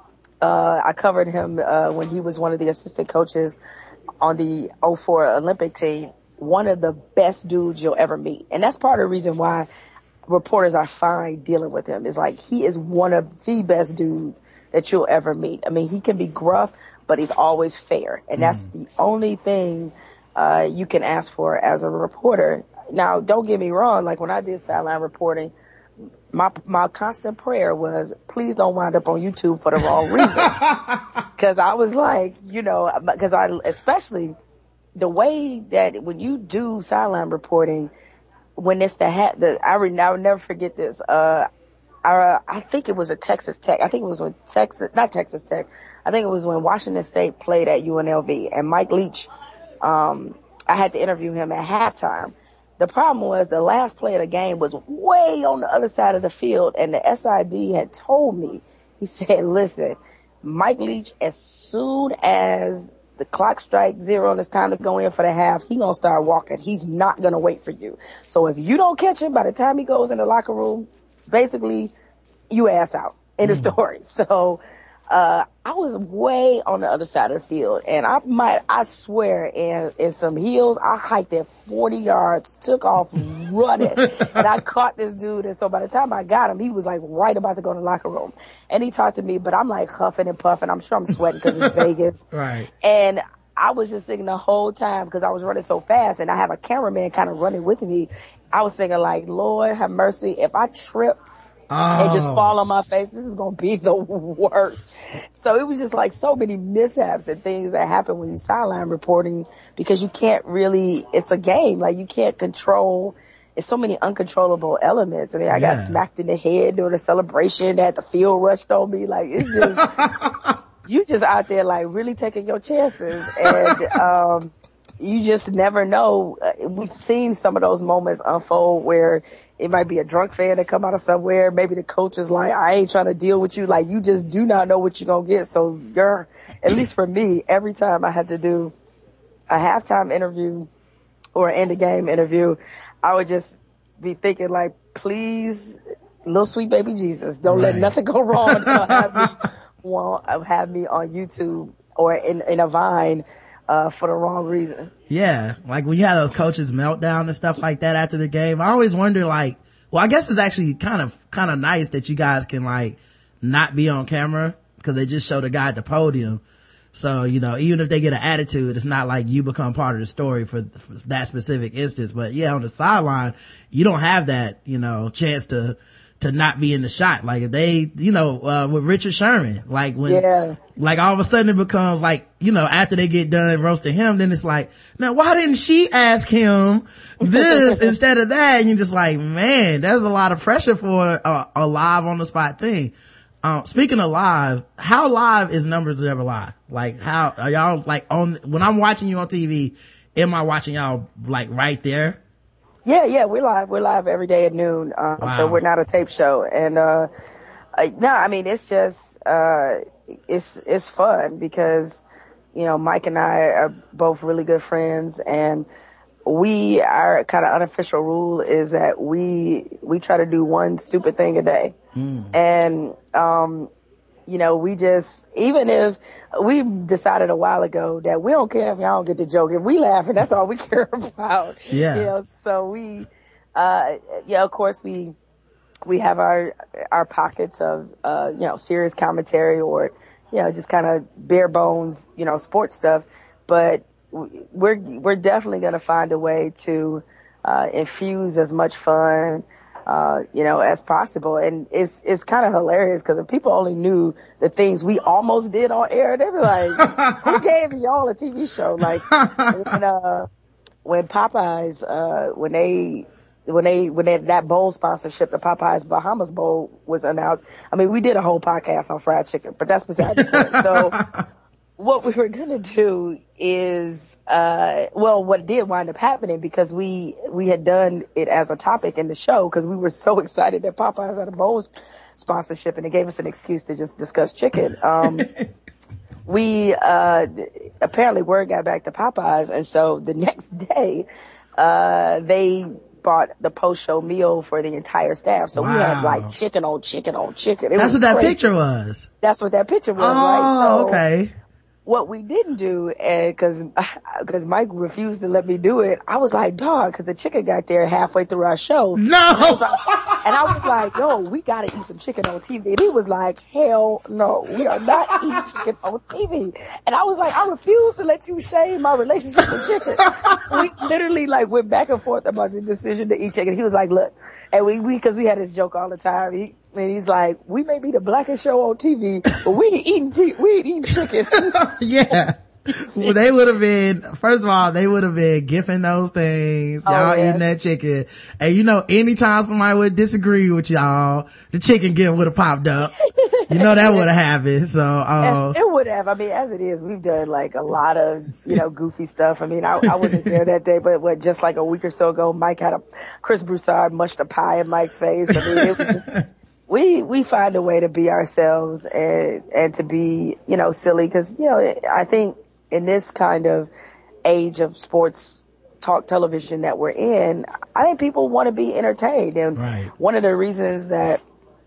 uh, I covered him, uh, when he was one of the assistant coaches on the oh four Olympic team. One of the best dudes you'll ever meet. And that's part of the reason why reporters are fine dealing with him. Is like, he is one of the best dudes that you'll ever meet. I mean, he can be gruff, but he's always fair. And that's mm. the only thing, uh, you can ask for as a reporter. Now, don't get me wrong. Like when I did sideline reporting, my, my constant prayer was, please don't wind up on YouTube for the wrong reason. Cause I was like, you know, cause I, especially the way that when you do sideline reporting, when it's the hat, the, I, re, I will never forget this. Uh, I, I think it was a Texas Tech. I think it was when Texas, not Texas Tech. I think it was when Washington State played at U N L V, and Mike Leach, um, I had to interview him at halftime. The problem was the last play of the game was way on the other side of the field, and the S I D had told me, he said, listen, Mike Leach, as soon as the clock strikes zero and it's time to go in for the half, he gonna start walking. He's not gonna wait for you. So if you don't catch him by the time he goes in the locker room, basically you ass out in the mm. story. So uh I was way on the other side of the field, and I might I swear in in some heels I hiked it forty yards, took off running, and I caught this dude. And so by the time I got him, he was like right about to go to the locker room. And he talked to me, but I'm like huffing and puffing. I'm sure I'm sweating because it's Vegas. Right. And I was just singing the whole time because I was running so fast, and I have a cameraman kind of running with me. I was singing like, Lord have mercy. If I trip oh. and just fall on my face, this is going to be the worst. So it was just like so many mishaps and things that happen when you sideline reporting, because you can't really, it's a game. Like you can't control. It's so many uncontrollable elements. I mean, I yeah. got smacked in the head during a celebration that the field rushed on me. Like, it's just, you just out there, like, really taking your chances. And, um, you just never know. We've seen some of those moments unfold where it might be a drunk fan that come out of somewhere. Maybe the coach is like, I ain't trying to deal with you. Like, you just do not know what you're going to get. So you're, at least for me, every time I had to do a halftime interview or an end of game interview, I would just be thinking like, please, little sweet baby Jesus, don't right. let nothing go wrong. Don't have me, well, have me on YouTube or in, in a Vine, uh, for the wrong reason. Yeah. Like when you have those coaches meltdown and stuff like that after the game, I always wonder like, well, I guess it's actually kind of, kind of nice that you guys can like not be on camera because they just show the guy at the podium. So, you know, even if they get an attitude, it's not like you become part of the story for, for that specific instance. But yeah, on the sideline, you don't have that, you know, chance to, to not be in the shot. Like if they, you know, uh, with Richard Sherman, like when, yeah. like all of a sudden it becomes like, you know, after they get done roasting him, then it's like, now why didn't she ask him this instead of that? And you're just like, man, there's a lot of pressure for a, a live on the spot thing. Um, speaking of live, how live is Numbers Never Lie? Like how are y'all like on, when I'm watching you on T V, am I watching y'all like right there? Yeah, yeah, we're live. We're live every day at noon. Um, wow. So we're not a tape show. And, uh, uh, no, I mean, it's just, uh, it's, it's fun because, you know, Mike and I are both really good friends, and we, our kind of unofficial rule is that we, we try to do one stupid thing a day. Mm. And, um, you know, we just, even if we decided a while ago that we don't care if y'all don't get the joke, if we laugh, and that's all we care about. Yeah. You know, so we, uh, yeah, of course we, we have our, our pockets of, uh, you know, serious commentary or, you know, just kind of bare bones, you know, sports stuff. But we're, we're definitely going to find a way to, uh, infuse as much fun, uh, you know, as possible. And it's, it's kind of hilarious because if people only knew the things we almost did on air, they'd be like, who gave y'all a T V show? Like, when, uh, when Popeyes, uh, when they, when they, when they, that bowl sponsorship, the Popeyes Bahamas Bowl was announced. I mean, we did a whole podcast on fried chicken, but that's beside the point. So what we were going to do is, uh, well, what did wind up happening because we, we had done it as a topic in the show because we were so excited that Popeyes had a bowl sponsorship and it gave us an excuse to just discuss chicken. Um, we, uh, apparently word got back to Popeyes. And so the next day, uh, they bought the post-show meal for the entire staff. So wow. we had like chicken on chicken on chicken. It That's what crazy. That picture was. That's what that picture was, oh, right? So, okay. What we didn't do, and cause, cause Mike refused to let me do it, I was like, dog, cause the chicken got there halfway through our show. No! And I was like, and I was like, yo, we gotta eat some chicken on T V. And he was like, hell no, we are not eating chicken on T V. And I was like, I refuse to let you shame my relationship with chicken. We literally like went back and forth about the decision to eat chicken. He was like, look, and we, we, cause we had this joke all the time. He, and he's like, we may be the blackest show on T V, but we ain't eating, t- we ain't eating chicken. Yeah. Well, they would have been, first of all, they would have been gifting those things. Oh, y'all yeah. eating that chicken. And you know, anytime somebody would disagree with y'all, the chicken gift would have popped up. You know that would have happened. So, uh, it would have. I mean, as it is, we've done like a lot of, you know, goofy stuff. I mean, I, I wasn't there that day, but what, just like a week or so ago, Mike had a, Chris Broussard mushed a pie in Mike's face. I mean, it was just, we, we find a way to be ourselves and, and to be, you know, silly. Cause, you know, I think in this kind of age of sports talk television that we're in, I think people want to be entertained. And right. one of the reasons that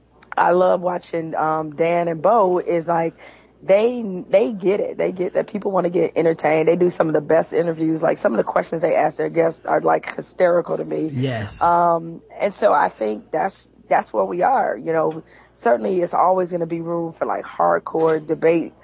I love watching, um, Dan and Bo is like, they, they get it. They get that people want to get entertained. They do some of the best interviews. Like some of the questions they ask their guests are like hysterical to me. Yes. Um, and so I think that's, that's where we are. You know, certainly it's always going to be room for like hardcore debate,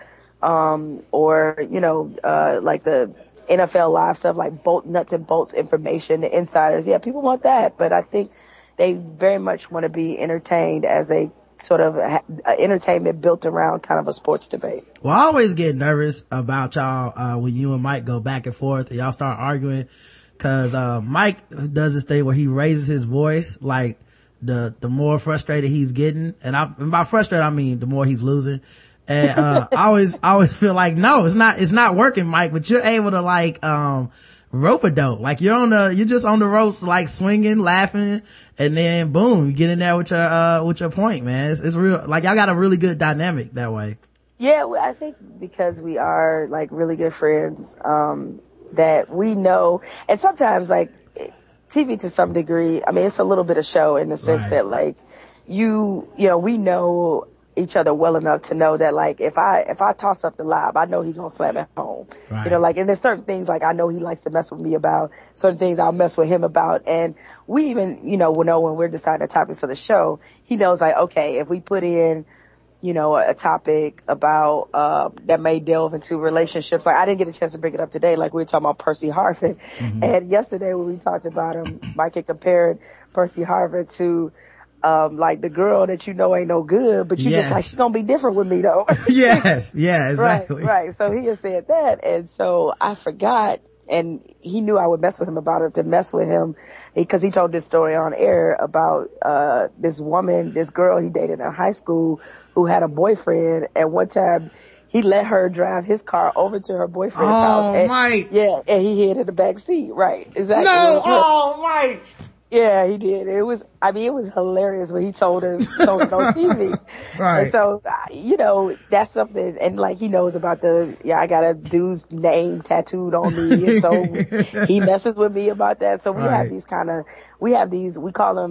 um, or, you know, uh, like the N F L live stuff, like bolt nuts and bolts information, the insiders. Yeah, people want that, but I think they very much want to be entertained as a sort of a, a entertainment built around kind of a sports debate. Well, I always get nervous about y'all, uh, when you and Mike go back and forth and y'all start arguing. Cause, uh, Mike does this thing where he raises his voice, like the, the more frustrated he's getting. And I, and by frustrated, I mean the more he's losing. And, uh, I always, I always feel like, no, it's not, it's not working, Mike, but you're able to like, um, rope a dope. Like you're on the, you're just on the ropes, like swinging, laughing, and then boom, you get in there with your, uh, with your point, man. It's, it's real, like y'all got a really good dynamic that way. Yeah, well, I think because we are like really good friends, um, that we know, and sometimes like T V to some degree, I mean, it's a little bit of show in the sense right. that like you, you know, we know each other well enough to know that like if I if I toss up the lob, I know he's gonna slam it home. Right. You know, like and there's certain things like I know he likes to mess with me about, certain things I'll mess with him about, and we even, you know, will know when we're deciding the topics of the show, he knows like, okay, if we put in, you know, a topic about uh that may delve into relationships, like I didn't get a chance to bring it up today, like we were talking about Percy Harvin. Mm-hmm. And yesterday when we talked about him, Mike had compared Percy Harvin to um like the girl that you know ain't no good, but you yes. just like, she's gonna be different with me though. Yes, yeah, exactly. Right, right. So he had said that, and so I forgot, and he knew I would mess with him about it, to mess with him, because he told this story on air about uh this woman, this girl he dated in high school who had a boyfriend, and one time he let her drive his car over to her boyfriend's oh, house. And, Mike. Yeah, and he hid in the back seat. Right, exactly. No, oh, Mike. Yeah, he did. It was, I mean, it was hilarious when he told us, told it on T V. Right. And so, you know, that's something, and like he knows about the, yeah, I got a dude's name tattooed on me, and so he messes with me about that. So we right. have these kind of, we have these, we call them,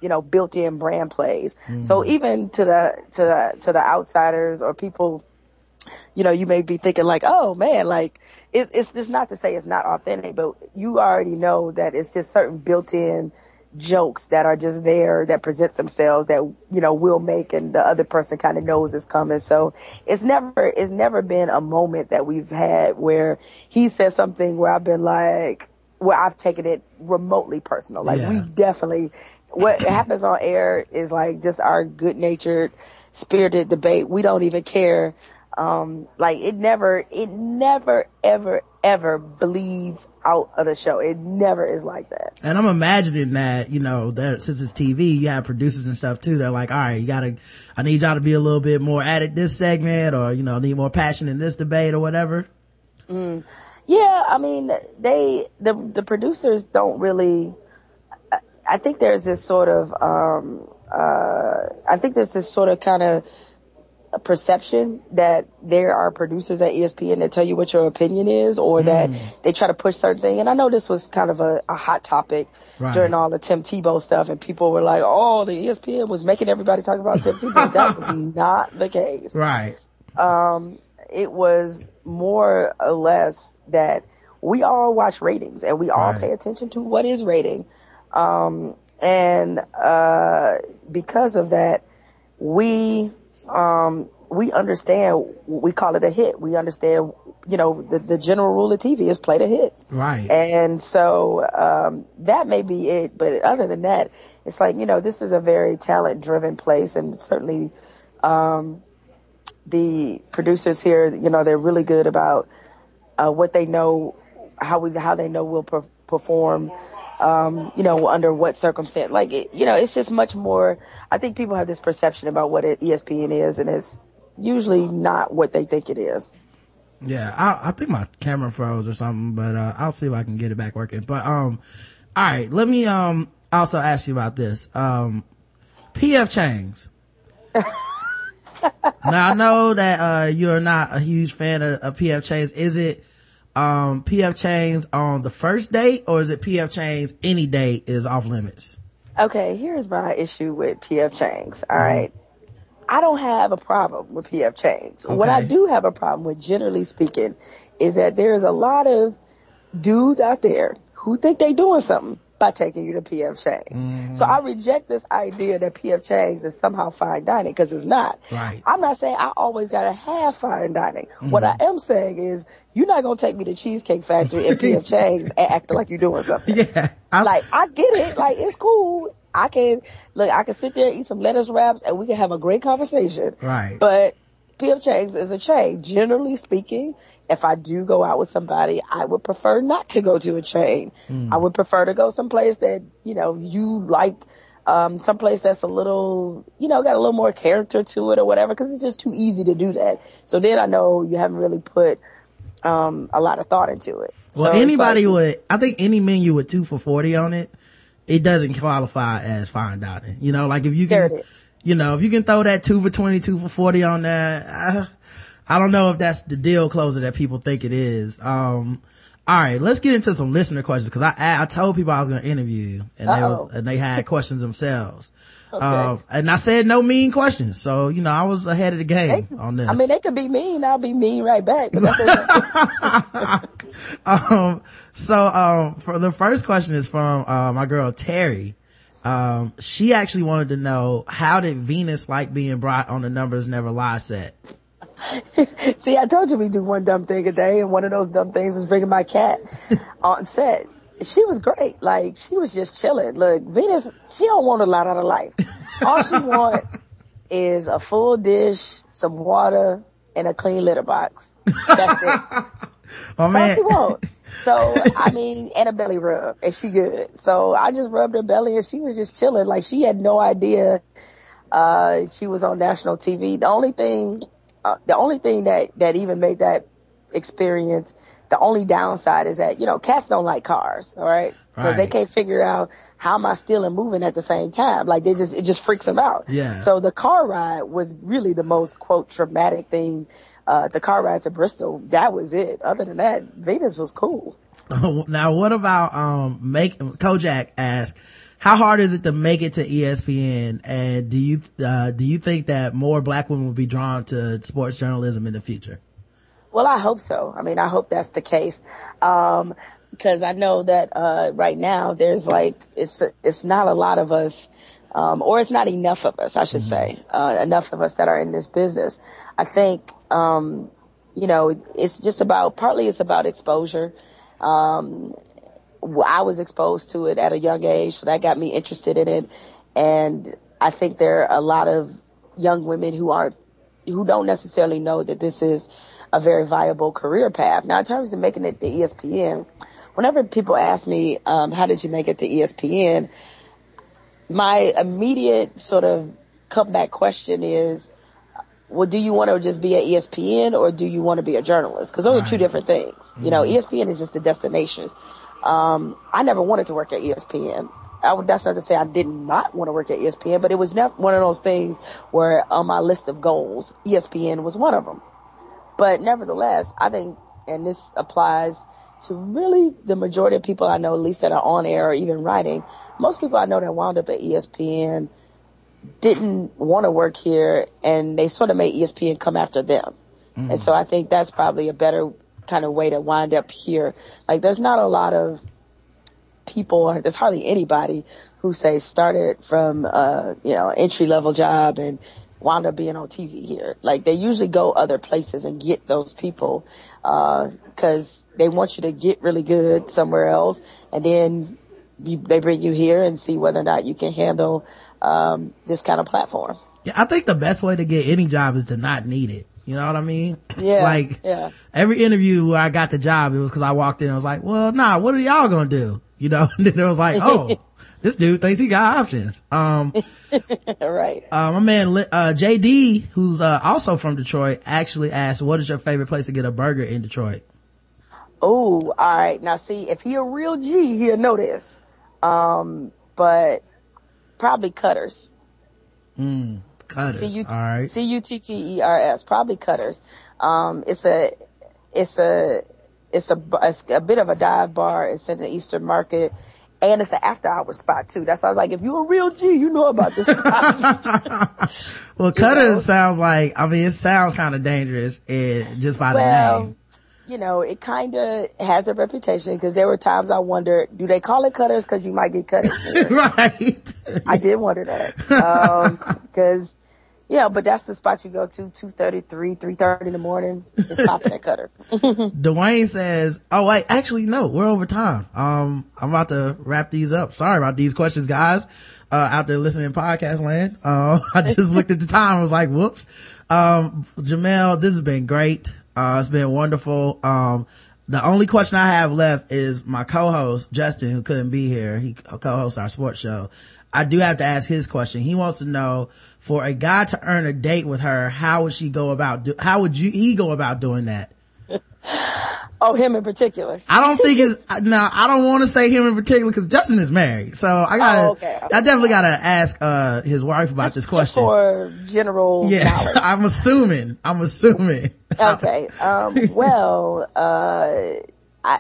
you know, built-in brand plays. Mm. So even to the, to the, to the outsiders or people, you know, you may be thinking like, oh man, like it's, it's, it's not to say it's not authentic, but you already know that it's just certain built-in jokes that are just there that present themselves that, you know, we'll make and the other person kind of knows is coming. So it's never, it's never been a moment that we've had where he said something where I've been like, where I've taken it remotely personal. Like yeah. we definitely, what happens on air is like just our good natured, spirited debate. We don't even care. Um, like it never, it never, ever, ever bleeds out of the show. It never is like that. And I'm imagining that, you know, that since it's T V, you have producers and stuff too. They're like, all right, you gotta, I need y'all to be a little bit more at this segment, or, you know, need more passion in this debate or whatever. Mm. Yeah. I mean, they, the, the producers don't really, I, I think there's this sort of, um, uh, I think there's this sort of kind of, a perception that there are producers at E S P N that tell you what your opinion is, or mm. that they try to push certain things. And I know this was kind of a, a hot topic right. during all the Tim Tebow stuff, and people were like, oh, the E S P N was making everybody talk about Tim Tebow. That was not the case. Right. Um, it was more or less that we all watch ratings and we all right. pay attention to what is rating. Um, and, uh, because of that, we, Um, we understand, we call it a hit. We understand, you know, the, the general rule of T V is play the hits. Right. And so, um, that may be it. But other than that, it's like, you know, this is a very talent driven place, and certainly, um, the producers here, you know, they're really good about, uh, what they know, how we, how they know we'll per- perform. Um, you know, under what circumstance, like, it, you know, it's just much more, I think people have this perception about what E S P N is, and it's usually not what they think it is. Yeah, I, I think my camera froze or something, but, uh, I'll see if I can get it back working. But, um, all right, let me, um, also ask you about this. Um, P F Chang's. Now, I know that, uh, you're not a huge fan of, of P F Chang's. Is it, um, P F Chang's on the first date, or is it P F Chang's any date is off limits? Okay, here's my issue with P F Chang's. All mm-hmm. right. I don't have a problem with P F Chang's. Okay. What I do have a problem with, generally speaking, is that there's a lot of dudes out there who think they doing something by taking you to P F Chang's. Mm-hmm. So I reject this idea that P F Chang's is somehow fine dining, because it's not. Right. I'm not saying I always gotta have fine dining. Mm-hmm. What I am saying is, you're not gonna take me to Cheesecake Factory and P F Chang's and act like you're doing something. Yeah. I'm... Like, I get it. Like, it's cool. I can, look, I can sit there, eat some lettuce wraps, and we can have a great conversation. Right. But P F Chang's is a chain. Generally speaking, if I do go out with somebody, I would prefer not to go to a chain. Mm. I would prefer to go someplace that, you know, you like, um, someplace that's a little, you know, got a little more character to it or whatever, because it's just too easy to do that. So then I know you haven't really put, um, a lot of thought into it. Well, so anybody like, would, I think any menu with two for forty on it, it doesn't qualify as fine dining. You know, like if you can, you know, if you can throw that two for twenty, two for forty on there, I, I don't know if that's the deal closer that people think it is. Um, all right, let's get into some listener questions, because I, I told people I was going to interview you, and they was, and they had questions themselves. Okay. Um, and I said no mean questions, so you know I was ahead of the game they, on this. I mean, they could be mean, I'll be mean right back. But that's um, so um, for the first question is from uh, my girl Terry. Um, she actually wanted to know, how did Venus like being brought on the Numbers Never Lie set? See, I told you we do one dumb thing a day, and one of those dumb things was bringing my cat on set. She was great. Like, she was just chilling. Look, Venus, she don't want a lot out of life. All she want is a full dish, some water, and a clean litter box. That's it. Oh, That's man. all she want. So, I mean, and a belly rub, and she good. So I just rubbed her belly, and she was just chilling. Like, she had no idea, uh, she was on national T V. The only thing, uh, the only thing that, that even made that experience, the only downside is that, you know, cats don't like cars, all right? Because right. they can't figure out, how am I still and moving at the same time? Like, they just, it just freaks them out. Yeah. So the car ride was really the most, quote, traumatic thing. Uh, the car ride to Bristol, that was it. Other than that, Venus was cool. Now, what about, um, make, Kojak asked, how hard is it to make it to E S P N? And do you, uh, do you think that more black women will be drawn to sports journalism in the future? Well, I hope so. I mean, I hope that's the case. Um, cause I know that, uh, right now there's like, it's, it's not a lot of us, um, or it's not enough of us, I should mm-hmm. say, uh, enough of us that are in this business. I think, um, you know, it's just about, partly it's about exposure. Um, I was exposed to it at a young age, so that got me interested in it. And I think there are a lot of young women who aren't, who don't necessarily know that this is a very viable career path. Now, in terms of making it to E S P N, whenever people ask me, um, how did you make it to E S P N? My immediate sort of comeback question is, well, do you want to just be at E S P N or do you want to be a journalist? Because those right. are two different things. Mm-hmm. You know, E S P N is just a destination. Um, I never wanted to work at E S P N. I would, that's not to say I did not want to work at E S P N, but it was never one of those things where on my list of goals, E S P N was one of them. But nevertheless, I think, and this applies to really the majority of people I know, at least that are on air or even writing, most people I know that wound up at E S P N didn't want to work here, and they sort of made E S P N come after them. Mm. And so I think that's probably a better kind of way to wind up here. Like, there's not a lot of people, or there's hardly anybody who say started from, uh, you know, entry level job and wound up being on T V here. Like, they usually go other places and get those people, uh, cause they want you to get really good somewhere else. And then you, they bring you here and see whether or not you can handle, um, this kind of platform. Yeah. I think the best way to get any job is to not need it. You know what I mean? Yeah. Like, yeah. every interview where I got the job, it was cause I walked in and I was like, well, nah, what are y'all gonna do? You know, and then it was like, oh, this dude thinks he got options. Um, right. Uh, my man, uh, J D, who's, uh, also from Detroit, actually asked, what is your favorite place to get a burger in Detroit? Oh, all right. Now, see, if he a real G, he'll know this. Um, but probably Cutters. Mm, Cutters. C U T- all right. C U T T E R S. Probably Cutters. Um, it's a, it's a, it's a, it's a bit of a dive bar. It's in the Eastern Market. And it's an after hour spot too. That's why I was like, if you're a real G, you know about this spot. Well, Cutters know? sounds like, I mean, it sounds kind of dangerous and just by well, the name. You know, it kind of has a reputation because there were times I wondered, do they call it Cutters because you might get cut? Right. I did wonder that. Um, because, yeah, but that's the spot you go to, two thirty-three, three thirty in the morning. It's popping at Cutters. Dwayne says, oh wait, actually no, we're over time. Um, I'm about to wrap these up. Sorry about these questions, guys, uh, out there listening in podcast land. Uh, I just looked at the time. I was like, whoops. Um, Jamel, this has been great. Uh, it's been wonderful. Um, the only question I have left is my co-host, Justin, who couldn't be here. He co-hosts our sports show. I do have to ask his question. He wants to know, for a guy to earn a date with her, how would she go about, do, how would you, he go about doing that? Oh, him in particular. I don't think it's, no, I don't want to say him in particular because Justin is married. So I gotta, oh, okay. I definitely gotta ask, uh, his wife about just, this question. Just for general yeah, knowledge. I'm assuming, I'm assuming. Okay. Um, well, uh, I,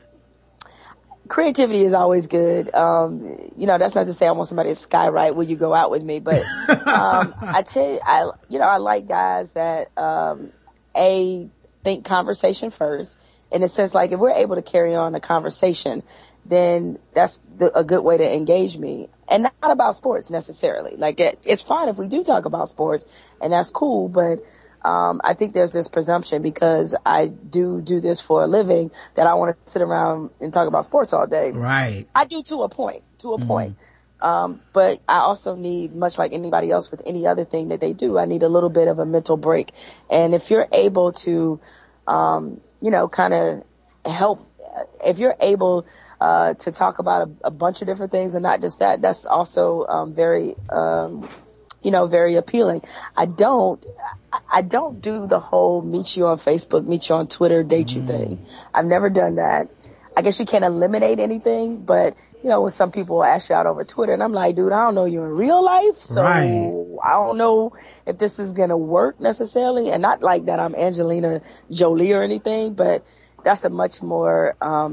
creativity is always good. Um, you know, that's not to say I want somebody to skywrite will you go out with me, but, um, I tell you, I, you know, I like guys that, um, A, think conversation first. In a sense, like if we're able to carry on a conversation, then that's the, a good way to engage me. And not about sports necessarily. Like it, it's fine if we do talk about sports and that's cool, but, um, I think there's this presumption because I do do this for a living that I want to sit around and talk about sports all day. Right. I do to a point, to a mm. point. Um, but I also need, much like anybody else with any other thing that they do, I need a little bit of a mental break. And if you're able to, um, you know, kind of help, if you're able, uh, to talk about a, a bunch of different things and not just that, that's also, um, very, um, you know, very appealing. I don't, I don't do the whole meet you on Facebook, meet you on Twitter, date you mm. thing. I've never done that. I guess you can't eliminate anything, but you know, when some people ask you out over Twitter and I'm like, dude, I don't know you in real life. So right. I don't know if this is going to work necessarily. And not like that I'm Angelina Jolie or anything, but that's a much more, um,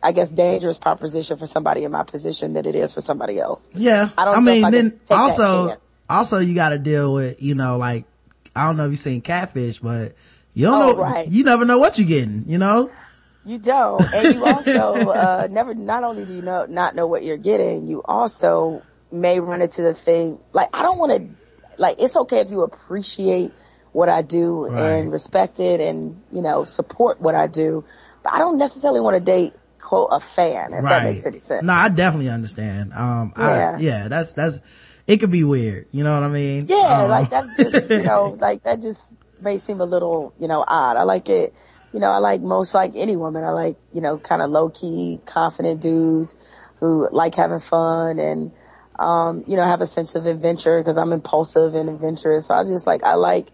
I guess, dangerous proposition for somebody in my position than it is for somebody else. Yeah. I don't I know mean, if I then can take also, that chance. also you got to deal with, you know, like, I don't know if you've seen Catfish, but you don't Oh, know, right. you never know what you're getting, you know? You don't. And you also, uh, never, not only do you know, not know what you're getting, you also may run into the thing, like, I don't want to, like, it's okay if you appreciate what I do Right. and respect it and, you know, support what I do, but I don't necessarily want to date, quote, a fan, if Right. that makes any sense. No, I definitely understand. Um, Yeah. I, yeah, that's, that's, it could be weird. You know what I mean? Yeah, Um, like that just, you know, like that just may seem a little, you know, odd. I like it, you know, I like most like any woman. I like, you know, kind of low key, confident dudes who like having fun and, um, you know, have a sense of adventure because I'm impulsive and adventurous. So I just like, I like,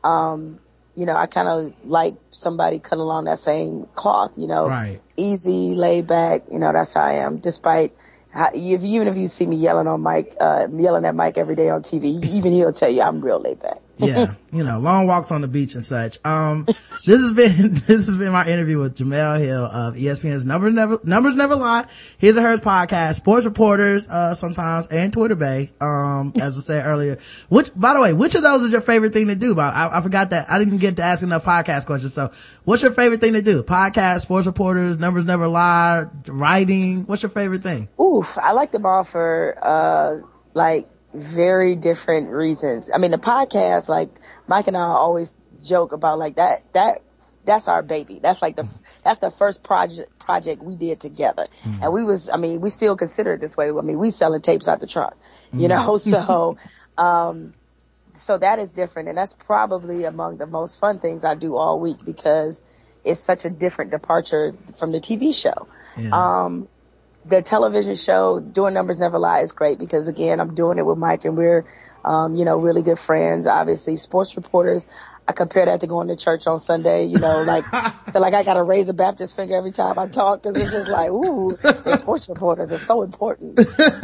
um, you know, I kind of like somebody cut along that same cloth, you know, Right. easy, laid back, you know, that's how I am, despite how, if, even if you see me yelling on Mike, uh, yelling at Mike every day on T V, even he'll tell you I'm real laid back. Yeah, you know, long walks on the beach and such. Um, this has been, this has been my interview with Jemele Hill of E S P N's Numbers Never, Numbers Never Lie, His or Hers podcast, sports reporters, uh, sometimes, and Twitter Bay, um, as I said earlier. Which, by the way, which of those is your favorite thing to do? But I, I forgot that. I didn't get to ask enough podcast questions. So what's your favorite thing to do? Podcast, sports reporters, Numbers Never Lie, writing. What's your favorite thing? Oof, I like them all for, uh, like, very different reasons. I mean, the podcast, like, Mike and I always joke about, like, that, that, that's our baby. That's like the, that's the first project, project we did together. Mm. And we was, I mean, we still consider it this way. I mean, we selling tapes out the trunk, you mm. know, so, um, so that is different. And that's probably among the most fun things I do all week because it's such a different departure from the T V show. Yeah. Um, The television show, Doing Numbers Never Lie, is great because, again, I'm doing it with Mike and we're, um, you know, really good friends. Obviously, sports reporters, I compare that to going to church on Sunday, you know, like, feel like I got to raise a Baptist finger every time I talk because it's just like, ooh, the sports reporters are so important.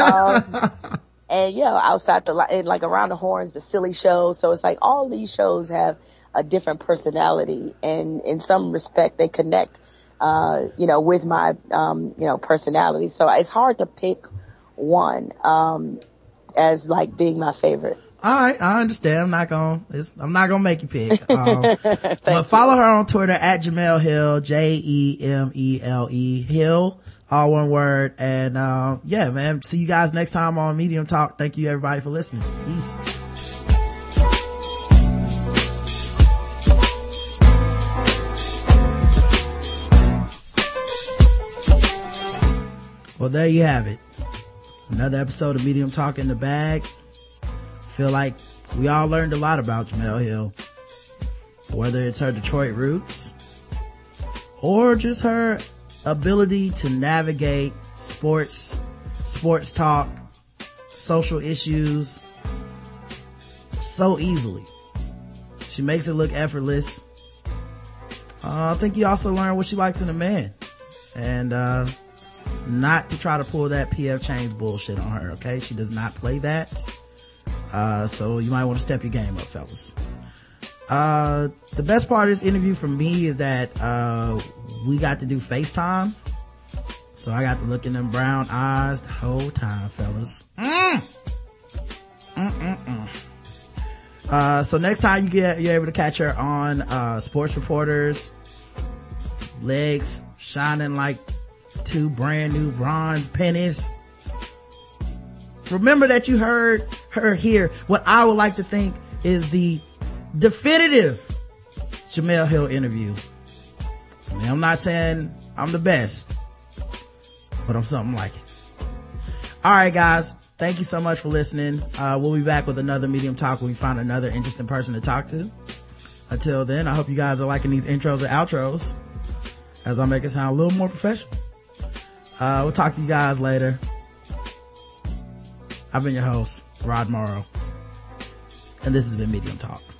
Um, and, you know, outside the, like, around the horns, the silly shows. So it's like all these shows have a different personality and in some respect they connect. Uh, you know, with my, um, you know, personality. So it's hard to pick one, um, as like being my favorite. All right. I understand. I'm not gonna, it's, I'm not gonna make you pick. Um, but follow her on Twitter at Jemele Hill, J E M E L E Hill, all one word. And, uh, yeah, man, see you guys next time on Medium Talk. Thank you everybody for listening. Peace. Well, there you have it. Another episode of Medium Talk in the bag. Feel like we all learned a lot about Jemele Hill. Whether it's her Detroit roots or just her ability to navigate sports, sports talk, social issues so easily. She makes it look effortless. Uh, I think you also learn what she likes in a man. And, uh, not to try to pull that P F Chang's bullshit on her, okay? She does not play that. Uh, so you might want to step your game up, fellas. Uh, the best part of this interview for me is that, uh, we got to do FaceTime. So I got to look in them brown eyes the whole time, fellas. Mm. Mm-mm-mm. Uh, so next time you get, you're able to catch her on, uh, Sports Reporters, legs shining like two brand new bronze pennies. Remember that you heard her here. What I would like to think is the definitive Jemele Hill interview. I mean, I'm not saying I'm the best, but I'm something like it. All right, guys. Thank you so much for listening. Uh, we'll be back with another Medium Talk when we find another interesting person to talk to. Until then, I hope you guys are liking these intros and outros as I make it sound a little more professional. Uh, we'll talk to you guys later. I've been your host, Rod Morrow, and this has been Medium Talk.